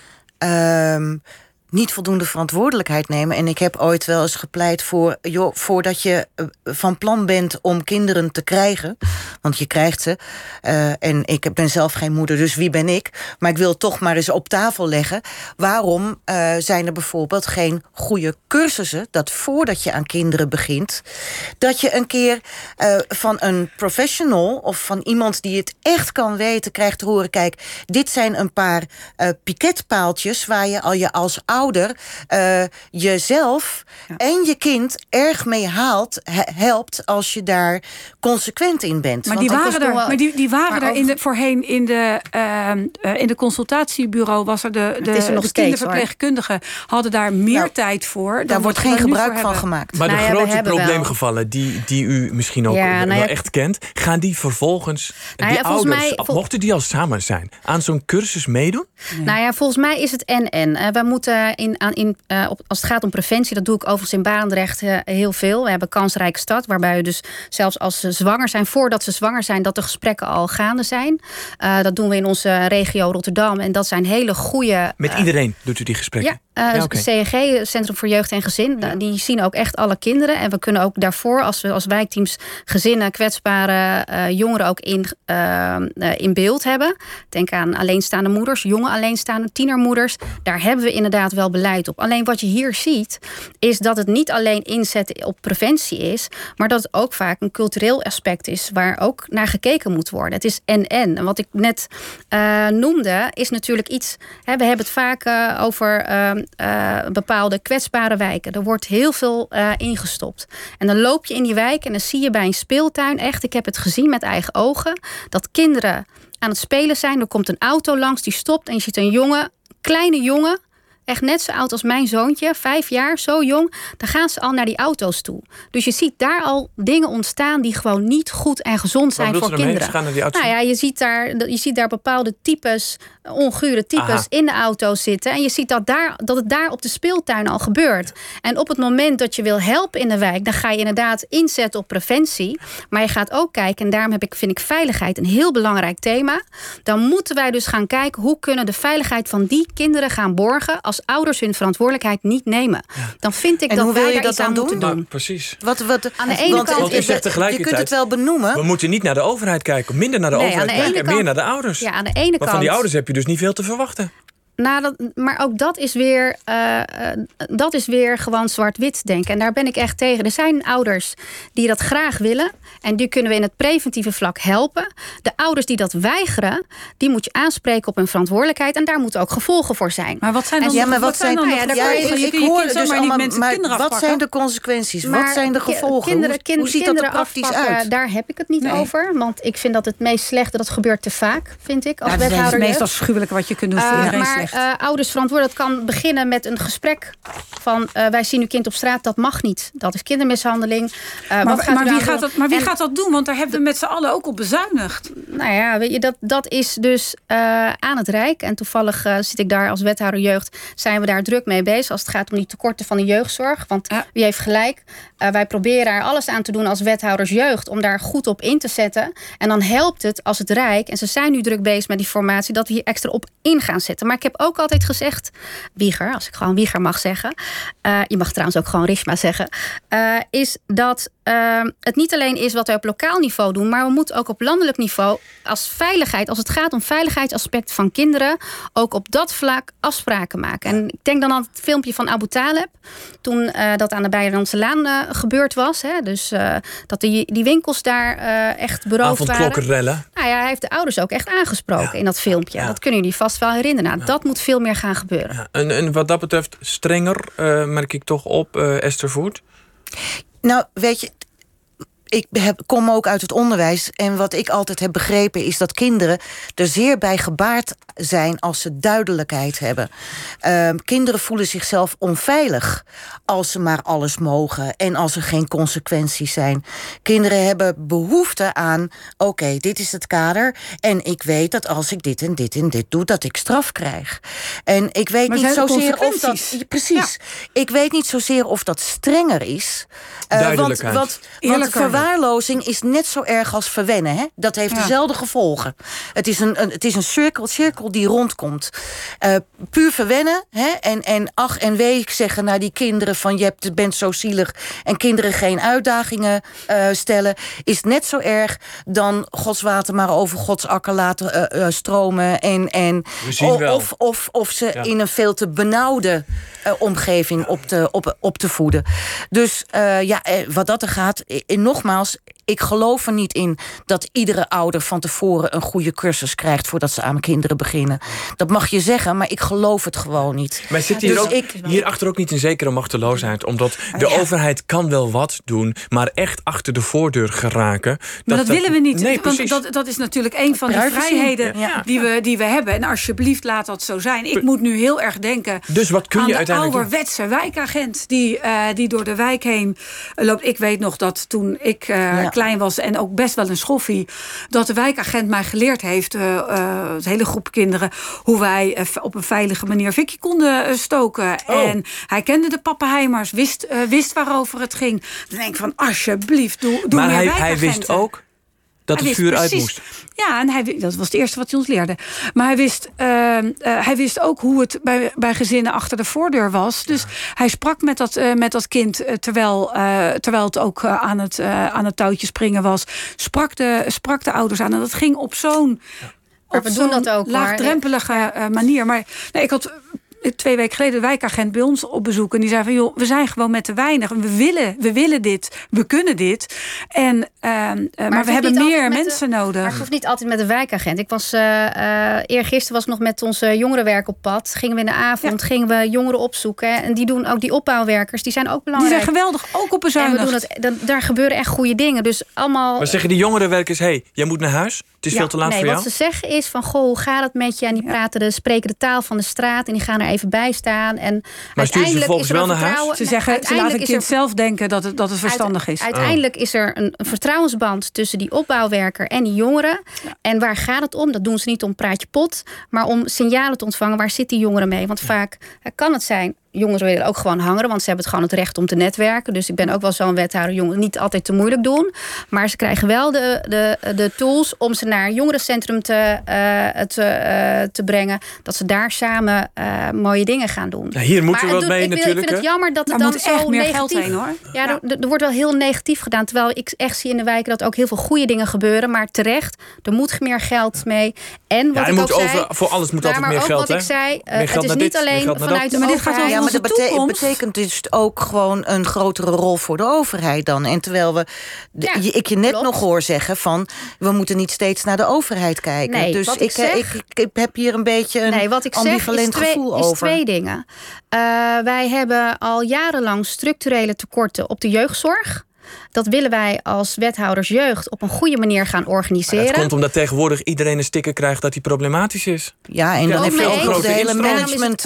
niet voldoende verantwoordelijkheid nemen. En ik heb ooit wel eens gepleit voor... voordat je van plan bent om kinderen te krijgen... want je krijgt ze... en ik ben zelf geen moeder, dus wie ben ik? Maar ik wil toch maar eens op tafel leggen... waarom zijn er bijvoorbeeld geen goede cursussen... dat voordat je aan kinderen begint... dat je een keer van een professional... of van iemand die het echt kan weten... krijgt te horen, kijk, dit zijn een paar piketpaaltjes... waar je als ouder jezelf en je kind erg mee helpt als je daar consequent in bent. Maar die waren er voorheen in de consultatiebureau was er de kinderverpleegkundigen hadden daar meer tijd voor. Daar wordt geen gebruik van gemaakt. Maar de grote probleemgevallen die u misschien ook wel echt kent, gaan die vervolgens die ouders, mochten die al samen zijn, aan zo'n cursus meedoen? Nou ja, volgens mij is het en. We moeten als het gaat om preventie, dat doe ik overigens in Barendrecht heel veel. We hebben Kansrijke Stad, waarbij we dus zelfs als ze zwanger zijn, voordat ze zwanger zijn, dat de gesprekken al gaande zijn. Dat doen we in onze regio Rotterdam. En dat zijn hele goede... Met iedereen doet u die gesprekken? CNG, Centrum voor Jeugd en Gezin, die zien ook echt alle kinderen. En we kunnen ook daarvoor, als we als wijkteams gezinnen, kwetsbare jongeren ook in beeld hebben. Denk aan alleenstaande moeders, jonge alleenstaande tienermoeders. Daar hebben we inderdaad wel beleid op. Alleen wat je hier ziet, is dat het niet alleen inzet op preventie is, maar dat het ook vaak een cultureel aspect is, waar ook naar gekeken moet worden. Het is en. En wat ik net noemde, is natuurlijk iets... we hebben het vaak over bepaalde kwetsbare wijken. Er wordt heel veel ingestopt. En dan loop je in die wijk en dan zie je bij een speeltuin echt, ik heb het gezien met eigen ogen, dat kinderen aan het spelen zijn. Er komt een auto langs, die stopt en je ziet een kleine jongen, echt net zo oud als mijn zoontje, 5 jaar, zo jong. Dan gaan ze al naar die auto's toe. Dus je ziet daar al dingen ontstaan die gewoon niet goed en gezond zijn voor kinderen. Ze gaan naar die auto's? Nou ja, je ziet daar bepaalde types, ongure types in de auto's zitten. En je ziet dat het daar op de speeltuin al gebeurt. En op het moment dat je wil helpen in de wijk, dan ga je inderdaad inzetten op preventie. Maar je gaat ook kijken, en daarom vind ik veiligheid een heel belangrijk thema. Dan moeten wij dus gaan kijken, hoe kunnen de veiligheid van die kinderen gaan borgen als ouders hun verantwoordelijkheid niet nemen. Dan vind ik dat wij daar iets aan moeten doen. Precies. Aan de ene kant is het tegelijkertijd, je kunt het wel benoemen. We moeten niet naar de overheid kijken, minder naar de overheid kijken en meer naar de ouders. Ja, aan de ene kant. Maar van die ouders heb je dus niet veel te verwachten. Maar ook dat is weer gewoon zwart-wit denken. En daar ben ik echt tegen. Er zijn ouders die dat graag willen. En die kunnen we in het preventieve vlak helpen. De ouders die dat weigeren, die moet je aanspreken op hun verantwoordelijkheid. En daar moeten ook gevolgen voor zijn. Maar wat zijn dan wat zijn de consequenties? Wat zijn de gevolgen? Hoe ziet dat er praktisch uit? Daar heb ik het niet over. Want ik vind dat het meest slechte, dat gebeurt te vaak, vind ik, als wethouder. Dat is het meest afschuwelijke wat je kunt doen voor iedereen slecht. ouders verantwoordelijk. Dat kan beginnen met een gesprek van wij zien uw kind op straat, dat mag niet. Dat is kindermishandeling. Maar wie gaat dat doen? Want daar hebben we met z'n allen ook op bezuinigd. Nou ja, weet je, dat is dus aan het Rijk. En toevallig zit ik daar als wethouder jeugd. Zijn we daar druk mee bezig als het gaat om die tekorten van de jeugdzorg. Want wie heeft gelijk? Wij proberen daar alles aan te doen als wethouders jeugd om daar goed op in te zetten. En dan helpt het als het Rijk, en ze zijn nu druk bezig met die formatie, dat we hier extra op in gaan zetten. Maar ik heb ook altijd gezegd, Wieger, als ik gewoon Wieger mag zeggen, je mag trouwens ook gewoon Rishma zeggen, is dat het niet alleen is wat wij op lokaal niveau doen, maar we moeten ook op landelijk niveau als het gaat om veiligheidsaspecten van kinderen, ook op dat vlak afspraken maken. En ik denk dan aan het filmpje van Abu Taleb, toen dat aan de Bijrandse Laan gebeurd was. Hè, dus dat die winkels daar echt beroofd waren. Avondklokkenrellen. Nou ja, hij heeft de ouders ook echt aangesproken in dat filmpje. Dat kunnen jullie vast wel herinneren. Nou, dat moet veel meer gaan gebeuren. Ja. En wat dat betreft strenger, merk ik toch op, Esther Voet? Nou, weet je, ik kom ook uit het onderwijs. En wat ik altijd heb begrepen is dat kinderen er zeer bij gebaard zijn als ze duidelijkheid hebben. Kinderen voelen zichzelf onveilig als ze maar alles mogen en als er geen consequenties zijn. Kinderen hebben behoefte aan, oké, dit is het kader en ik weet dat als ik dit en dit en dit doe, dat ik straf krijg. En ik weet niet zozeer of dat... Precies. Ja. Ik weet niet zozeer of dat strenger is. Want verwaarlozing is net zo erg als verwennen. Hè? Dat heeft dezelfde gevolgen. Het is een cirkel die rondkomt. Puur verwennen. Hè? En ach en wee zeggen naar die kinderen van je bent zo zielig en kinderen geen uitdagingen stellen, is net zo erg dan Gods water maar over Gods akker laten stromen. Of ze in een veel te benauwde omgeving op te voeden. Dus wat dat er gaat, nogmaals, ik geloof er niet in dat iedere ouder van tevoren een goede cursus krijgt voordat ze aan kinderen beginnen. Dat mag je zeggen, maar ik geloof het gewoon niet. Maar zit hierachter ook niet een zekere machteloosheid? Omdat de overheid kan wel wat doen, maar echt achter de voordeur geraken. Maar dat willen we niet. Nee, want dat is natuurlijk een van de vrijheden die we hebben. En alsjeblieft, laat dat zo zijn. Ik moet nu heel erg denken dus wat kun je aan de ouderwetse wijkagent die door de wijk heen loopt. Ik weet nog dat toen ik klein was en ook best wel een schoffie, dat de wijkagent mij geleerd heeft, een hele groep kinderen, hoe wij op een veilige manier fikkie konden stoken. Oh. En hij kende de pappenheimers, wist waarover het ging. Dan denk ik van, alsjeblieft, doe meer wijkagenten. Maar hij wist ook dat het vuur uit moest. Ja, en dat was het eerste wat hij ons leerde. Maar hij wist ook hoe het bij gezinnen achter de voordeur was. Dus hij sprak met dat kind terwijl het ook aan het touwtje springen was. Sprak de ouders aan. En dat ging op zo'n laagdrempelige manier. Maar nee, ik had 2 weken geleden de wijkagent bij ons op bezoek. En die zei van, joh, we zijn gewoon met te weinych. We willen dit. We kunnen dit. Maar we hebben meer mensen nodig. Maar het hoeft niet altijd met de wijkagent. Ik was eergisteren was ik nog met onze jongerenwerk op pad. Gingen we in de avond, gingen we jongeren opzoeken. En die doen ook die opbouwwerkers. Die zijn ook belangrijk. Die zijn geweldig, ook op bezuinigd. En daar gebeuren echt goede dingen. Dus allemaal. Maar zeggen die jongerenwerkers, jij moet naar huis? Het is veel te laat voor jou? Wat ze zeggen is van, goh, hoe gaat het met je? En die spreken de taal van de straat en die gaan er even bij staan. En maar sturen ze volgens wel naar huis? Ze zeggen, ze laten het kind zelf denken dat het verstandig is. Uiteindelijk is er een vertrouwensband tussen die opbouwwerker en die jongeren. Ja. En waar gaat het om? Dat doen ze niet om praatje pot, maar om signalen te ontvangen. Waar zit die jongeren mee? Want vaak kan het zijn, jongeren willen ook gewoon hangeren, want ze hebben het gewoon het recht om te netwerken. Dus ik ben ook wel zo'n wethouder, jongeren niet altijd te moeilijk doen. Maar ze krijgen wel de tools om ze naar een jongerencentrum te brengen. Dat ze daar samen mooie dingen gaan doen. Ja, hier moeten we wat mee natuurlijk. Ik vind het jammer dat het dan zo meer negatief geld heen, hoor. Ja, er wordt wel heel negatief gedaan. Terwijl ik echt zie in de wijken dat ook heel veel goede dingen gebeuren. Maar terecht, er moet meer geld mee. En wat ik ook zei, voor alles moet altijd meer geld. Wat ik zei, het is niet alleen vanuit de overheid. Maar dat betekent dus ook gewoon een grotere rol voor de overheid dan. En terwijl ik je net nog hoor zeggen van, we moeten niet steeds naar de overheid kijken. Nee, dus ik heb hier een beetje een ambivalent gevoel over. Is 2 dingen. Wij hebben al jarenlang structurele tekorten op de jeugdzorg. Dat willen wij als wethouders jeugd op een goede manier gaan organiseren. Maar dat komt omdat tegenwoordig iedereen een sticker krijgt dat die problematisch is. Ja, en dan heb je ook nog de hele management,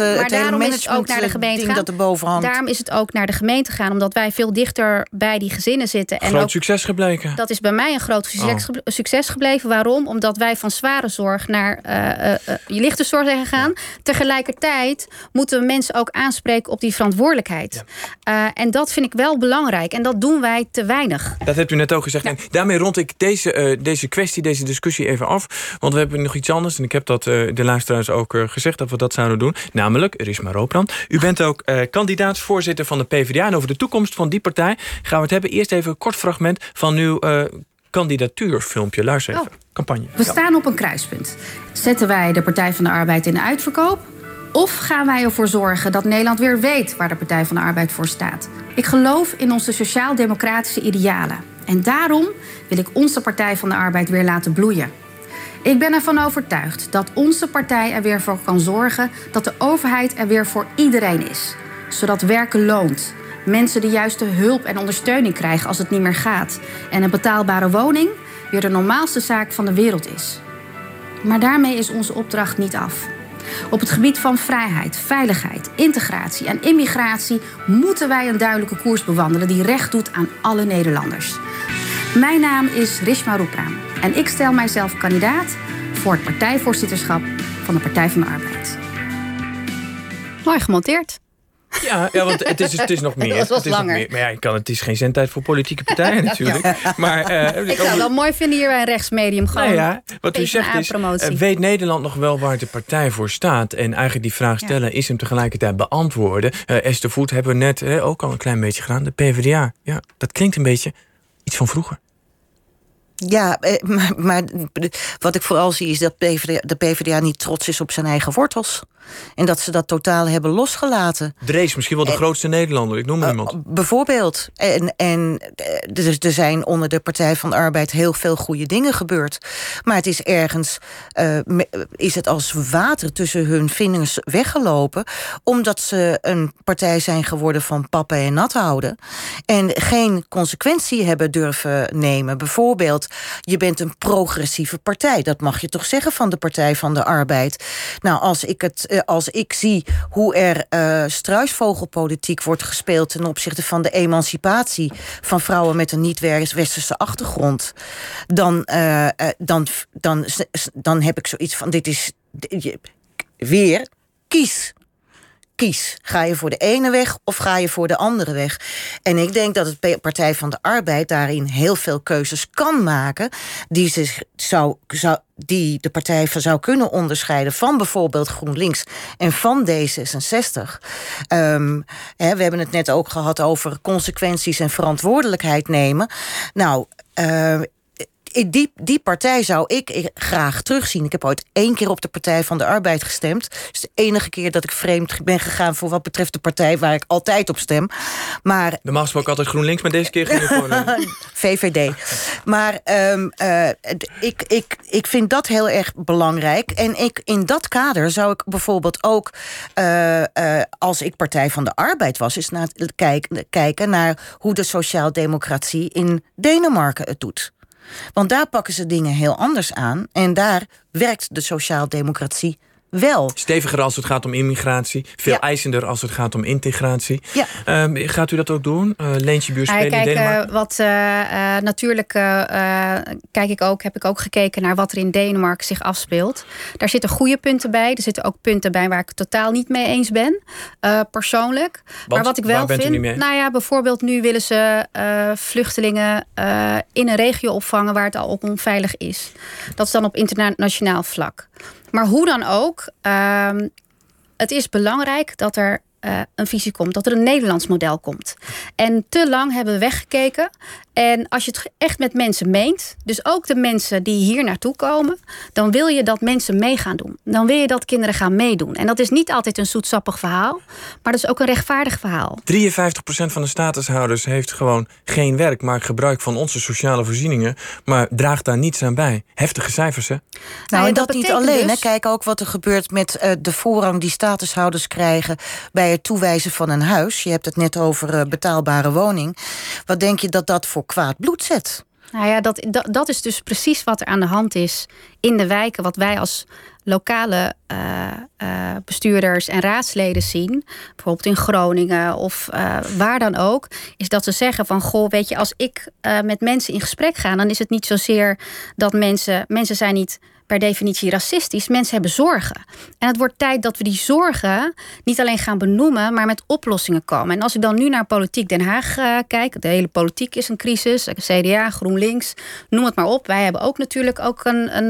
ding dat er bovenhand. Daarom is het ook naar de gemeente gaan, omdat wij veel dichter bij die gezinnen zitten. Groot succes gebleken. Dat is bij mij een groot succes gebleven. Waarom? Omdat wij van zware zorg naar lichte zorg zijn gegaan. Tegelijkertijd moeten we mensen ook aanspreken op die verantwoordelijkheid. Ja. En dat vind ik wel belangrijk. En dat doen wij te weinig. Dat hebt u net ook gezegd. Ja. En daarmee rond ik deze kwestie, deze discussie even af. Want we hebben nog iets anders. En ik heb dat de luisteraars ook gezegd dat we dat zouden doen. Namelijk, Rishma Robrand. U bent ook kandidaatsvoorzitter van de PvdA. En over de toekomst van die partij gaan we het hebben. Eerst even een kort fragment van uw kandidatuurfilmpje. Luister even. Campagne. We staan op een kruispunt. Zetten wij de Partij van de Arbeid in de uitverkoop? Of gaan wij ervoor zorgen dat Nederland weer weet waar de Partij van de Arbeid voor staat? Ik geloof in onze sociaal-democratische idealen. En daarom wil ik onze Partij van de Arbeid weer laten bloeien. Ik ben ervan overtuigd dat onze partij er weer voor kan zorgen dat de overheid er weer voor iedereen is. Zodat werken loont. Mensen de juiste hulp en ondersteuning krijgen als het niet meer gaat. En een betaalbare woning weer de normaalste zaak van de wereld is. Maar daarmee is onze opdracht niet af. Op het gebied van vrijheid, veiligheid, integratie en immigratie moeten wij een duidelijke koers bewandelen die recht doet aan alle Nederlanders. Mijn naam is Rishma Robrand en ik stel mijzelf kandidaat voor het partijvoorzitterschap van de Partij van de Arbeid. Mooi gemonteerd. Ja, want het is nog meer. Dat was langer. Meer. Maar ja, het is geen zendtijd voor politieke partijen natuurlijk. Ja. Maar, ik zou het wel mooi vinden hier bij een rechtsmedium. Gewoon wat u zegt is, weet Nederland nog wel waar de partij voor staat? En eigenlijk die vraag stellen is hem tegelijkertijd beantwoorden. Esther Voet hebben we net ook al een klein beetje gedaan. De PvdA, ja, dat klinkt een beetje iets van vroeger. Ja, maar wat ik vooral zie is dat de PvdA niet trots is op zijn eigen wortels. En dat ze dat totaal hebben losgelaten. Drees, misschien wel de grootste Nederlander, ik noem maar iemand. Bijvoorbeeld. En er zijn onder de Partij van de Arbeid heel veel goede dingen gebeurd. Maar het is ergens, is het als water tussen hun vingers weggelopen. Omdat ze een partij zijn geworden van pappen en nat houden. En geen consequentie hebben durven nemen. Bijvoorbeeld, je bent een progressieve partij. Dat mag je toch zeggen van de Partij van de Arbeid. Nou, als ik zie hoe er struisvogelpolitiek wordt gespeeld ten opzichte van de emancipatie van vrouwen met een niet-westerse achtergrond, dan heb ik zoiets van, dit is weer kies. Ga je voor de ene weg of ga je voor de andere weg? En ik denk dat de Partij van de Arbeid daarin heel veel keuzes kan maken die de partij zou kunnen onderscheiden van bijvoorbeeld GroenLinks en van D66. We hebben het net ook gehad over consequenties en verantwoordelijkheid nemen. Nou, die partij zou ik graag terugzien. Ik heb ooit 1 keer op de Partij van de Arbeid gestemd. Het is de enige keer dat ik vreemd ben gegaan voor wat betreft de partij waar ik altijd op stem. Maar normaal gesproken altijd GroenLinks, maar deze keer ging je voor VVD. Maar ik vind dat heel erg belangrijk. En in dat kader zou ik bijvoorbeeld ook, als ik Partij van de Arbeid was, eens kijken naar hoe de sociaaldemocratie in Denemarken het doet. Want daar pakken ze dingen heel anders aan. En daar werkt de sociaaldemocratie wel. Steviger als het gaat om immigratie. Veel eisender als het gaat om integratie. Ja. Gaat u dat ook doen? Leentje Buur spelen in Denemarken? Natuurlijk heb ik ook gekeken naar wat er in Denemarken zich afspeelt. Daar zitten goede punten bij. Er zitten ook punten bij waar ik het totaal niet mee eens ben. Persoonlijk. Maar wat ik wel vind, bijvoorbeeld nu willen ze vluchtelingen in een regio opvangen waar het al onveilig is. Dat is dan op internationaal vlak. Maar hoe dan ook, het is belangrijk dat er een visie komt. Dat er een Nederlands model komt. En te lang hebben we weggekeken. En als je het echt met mensen meent, dus ook de mensen die hier naartoe komen, dan wil je dat mensen mee gaan doen. Dan wil je dat kinderen gaan meedoen. En dat is niet altijd een zoetsappig verhaal, maar dat is ook een rechtvaardig verhaal. 53% van de statushouders heeft gewoon geen werk, maakt gebruik van onze sociale voorzieningen, maar draagt daar niets aan bij. Heftige cijfers, hè? Nou, en dat niet alleen. Dus, kijk ook wat er gebeurt met de voorrang die statushouders krijgen bij bij het toewijzen van een huis. Je hebt het net over betaalbare woning. Wat denk je dat voor kwaad bloed zet? Nou ja, dat is dus precies wat er aan de hand is in de wijken. Wat wij als lokale bestuurders en raadsleden zien, bijvoorbeeld in Groningen of waar dan ook, is dat ze zeggen van, goh, weet je, als ik met mensen in gesprek ga, dan is het niet zozeer dat mensen zijn niet per definitie racistisch. Mensen hebben zorgen. En het wordt tijd dat we die zorgen niet alleen gaan benoemen, maar met oplossingen komen. En als ik dan nu naar politiek Den Haag kijk, de hele politiek is een crisis, CDA, GroenLinks, noem het maar op. Wij hebben ook natuurlijk ook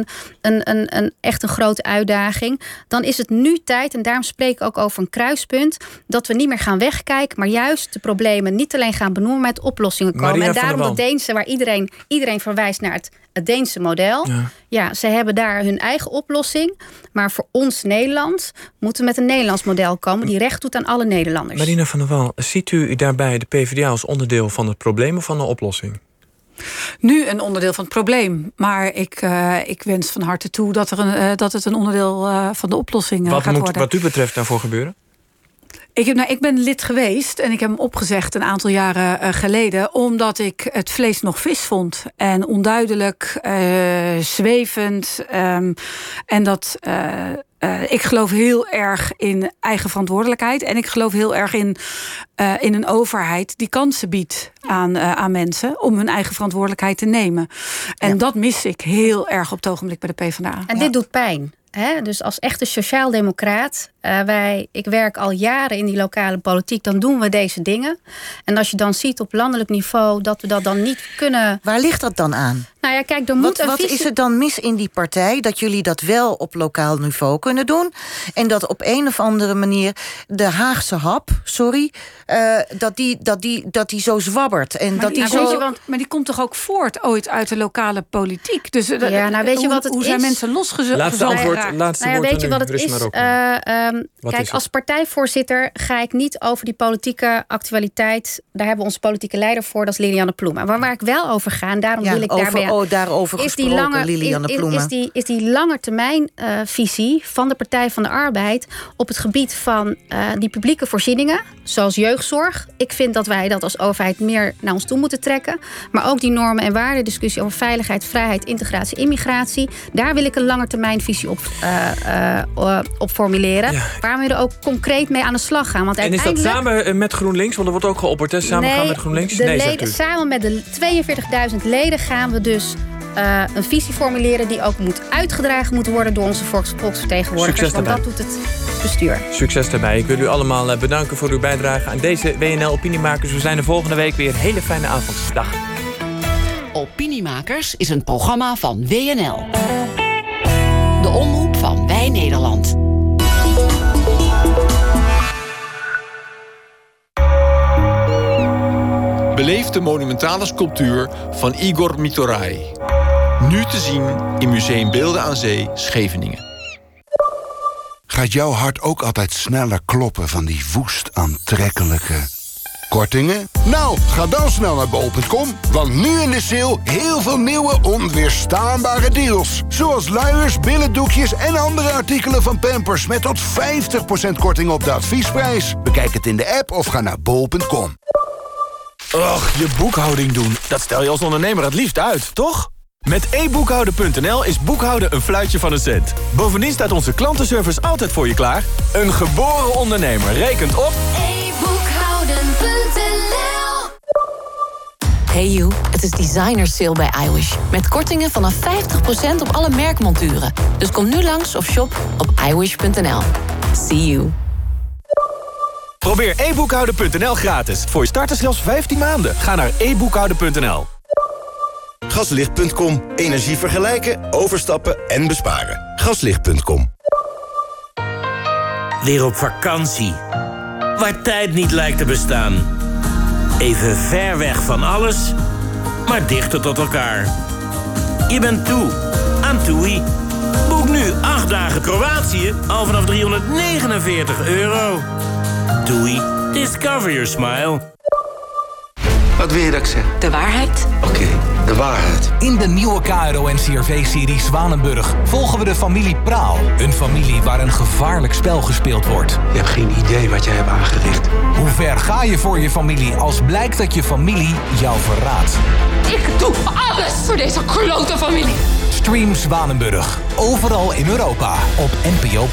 echt een grote uitdaging. Dan is het nu tijd, en daarom spreek ik ook over een kruispunt, dat we niet meer gaan wegkijken, maar juist de problemen niet alleen gaan benoemen, maar met oplossingen komen. Maria en daarom dat Deense, waar iedereen verwijst naar het Deense model. Ja, ze hebben daar hun eigen oplossing. Maar voor ons Nederland moeten we met een Nederlands model komen die recht doet aan alle Nederlanders. Marina van der Wal, ziet u daarbij de PvdA als onderdeel van het probleem of van de oplossing? Nu een onderdeel van het probleem. Maar ik wens van harte toe dat het een onderdeel van de oplossing gaat worden. Wat moet wat u betreft daarvoor gebeuren? Ik ben lid geweest en ik heb hem opgezegd een aantal jaren geleden, omdat ik het vlees nog vis vond. En onduidelijk, zwevend. En dat ik geloof heel erg in eigen verantwoordelijkheid. En ik geloof heel erg in een overheid die kansen biedt aan mensen om hun eigen verantwoordelijkheid te nemen. En dat mis ik heel erg op het ogenblik bij de PvdA. En dit doet pijn. Dus als echte sociaaldemocraat, ik werk al jaren in die lokale politiek, dan doen we deze dingen. En als je dan ziet op landelijk niveau dat we dat dan niet kunnen. Waar ligt dat dan aan? Nou ja, kijk, wat is er dan mis in die partij dat jullie dat wel op lokaal niveau kunnen doen? En dat op een of andere manier de Haagse hap, dat die zo zwabbert. En maar die komt toch ook voort ooit uit de lokale politiek? Dus weet je wat het hoe is? Zijn mensen losgezet? Laatste antwoord. Weet je wat het is? Kijk, als partijvoorzitter ga ik niet over die politieke actualiteit. Daar hebben we onze politieke leider voor, dat is Lilianne Ploemen. Maar waar ik wel over ga, en daarom wil ik daarbij daarover gesproken, Lilianne Ploemen. Is die langetermijnvisie van de Partij van de Arbeid op het gebied van die publieke voorzieningen, zoals jeugdzorg. Ik vind dat wij dat als overheid meer naar ons toe moeten trekken. Maar ook die normen- en waardediscussie over veiligheid, vrijheid, integratie, immigratie. Daar wil ik een langetermijnvisie op formuleren. Ja. Waar we er ook concreet mee aan de slag gaan. Want en is dat samen met GroenLinks? Want er wordt ook geopperd, hè? Samen gaan met GroenLinks? Samen met de 42.000 leden gaan we dus een visie formuleren die ook uitgedragen moet worden door onze volksvertegenwoordigers. Want dat doet het bestuur. Succes daarbij. Ik wil u allemaal bedanken voor uw bijdrage aan deze WNL Opiniemakers. We zijn er volgende week weer. Hele fijne avond. Dag. Opiniemakers is een programma van WNL. De omroep van Wij Nederland. Beleef de monumentale sculptuur van Igor Mitorai. Nu te zien in Museum Beelden aan Zee, Scheveningen. Gaat jouw hart ook altijd sneller kloppen van die woest aantrekkelijke kortingen? Nou, ga dan snel naar bol.com, want nu in de sale heel veel nieuwe onweerstaanbare deals. Zoals luiers, billendoekjes en andere artikelen van Pampers met tot 50% korting op de adviesprijs. Bekijk het in de app of ga naar bol.com. Och, je boekhouding doen, dat stel je als ondernemer het liefst uit, toch? Met e-boekhouden.nl is boekhouden een fluitje van een cent. Bovendien staat onze klantenservice altijd voor je klaar. Een geboren ondernemer rekent op e-boekhouden.nl. Hey you, het is designer sale bij iWish. Met kortingen vanaf 50% op alle merkmonturen. Dus kom nu langs of shop op iWish.nl. See you. Probeer e-boekhouden.nl gratis. Voor je starters zelfs 15 maanden. Ga naar e-boekhouden.nl. Gaslicht.com. Energie vergelijken, overstappen en besparen. Gaslicht.com. Weer op vakantie. Waar tijd niet lijkt te bestaan. Even ver weg van alles, maar dichter tot elkaar. Je bent toe aan TUI. Boek nu 8 dagen Kroatië al vanaf €349. TUI. Discover your smile. Wat wil je dat ik zeg? De waarheid. Oké, de waarheid. In de nieuwe KRO-NCRV-serie Zwanenburg volgen we de familie Praal. Een familie waar een gevaarlijk spel gespeeld wordt. Je hebt geen idee wat jij hebt aangericht. Hoe ver ga je voor je familie als blijkt dat je familie jou verraadt? Ik doe alles voor deze klote familie. Stream Zwanenburg. Overal in Europa op NPO+.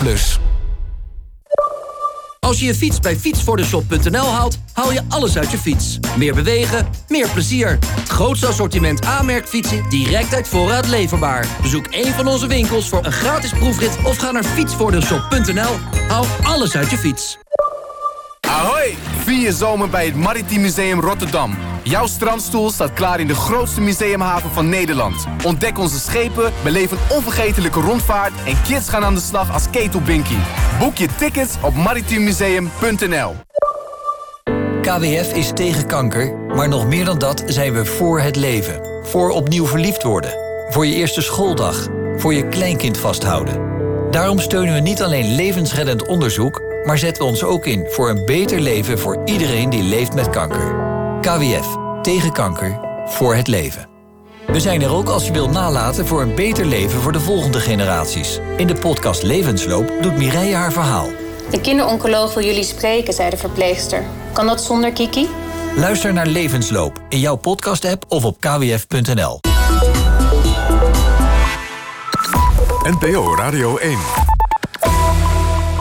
Als je je fiets bij fietsvoordenshop.nl haalt, haal je alles uit je fiets. Meer bewegen, meer plezier. Het grootste assortiment aanmerkfietsen direct uit voorraad leverbaar. Bezoek één van onze winkels voor een gratis proefrit of ga naar fietsvoordenshop.nl. Haal alles uit je fiets. Ahoy! Vier je zomer bij het Maritiem Museum Rotterdam. Jouw strandstoel staat klaar in de grootste museumhaven van Nederland. Ontdek onze schepen, beleef een onvergetelijke rondvaart en kids gaan aan de slag als ketelbinkie. Boek je tickets op maritiemmuseum.nl. KWF is tegen kanker, maar nog meer dan dat zijn we voor het leven. Voor opnieuw verliefd worden. Voor je eerste schooldag. Voor je kleinkind vasthouden. Daarom steunen we niet alleen levensreddend onderzoek, maar zetten we ons ook in voor een beter leven voor iedereen die leeft met kanker. KWF. Tegen kanker. Voor het leven. We zijn er ook als je wilt nalaten voor een beter leven voor de volgende generaties. In de podcast Levensloop doet Mireille haar verhaal. De kinderoncoloog wil jullie spreken, zei de verpleegster. Kan dat zonder Kiki? Luister naar Levensloop in jouw podcast-app of op kwf.nl. NPO Radio 1.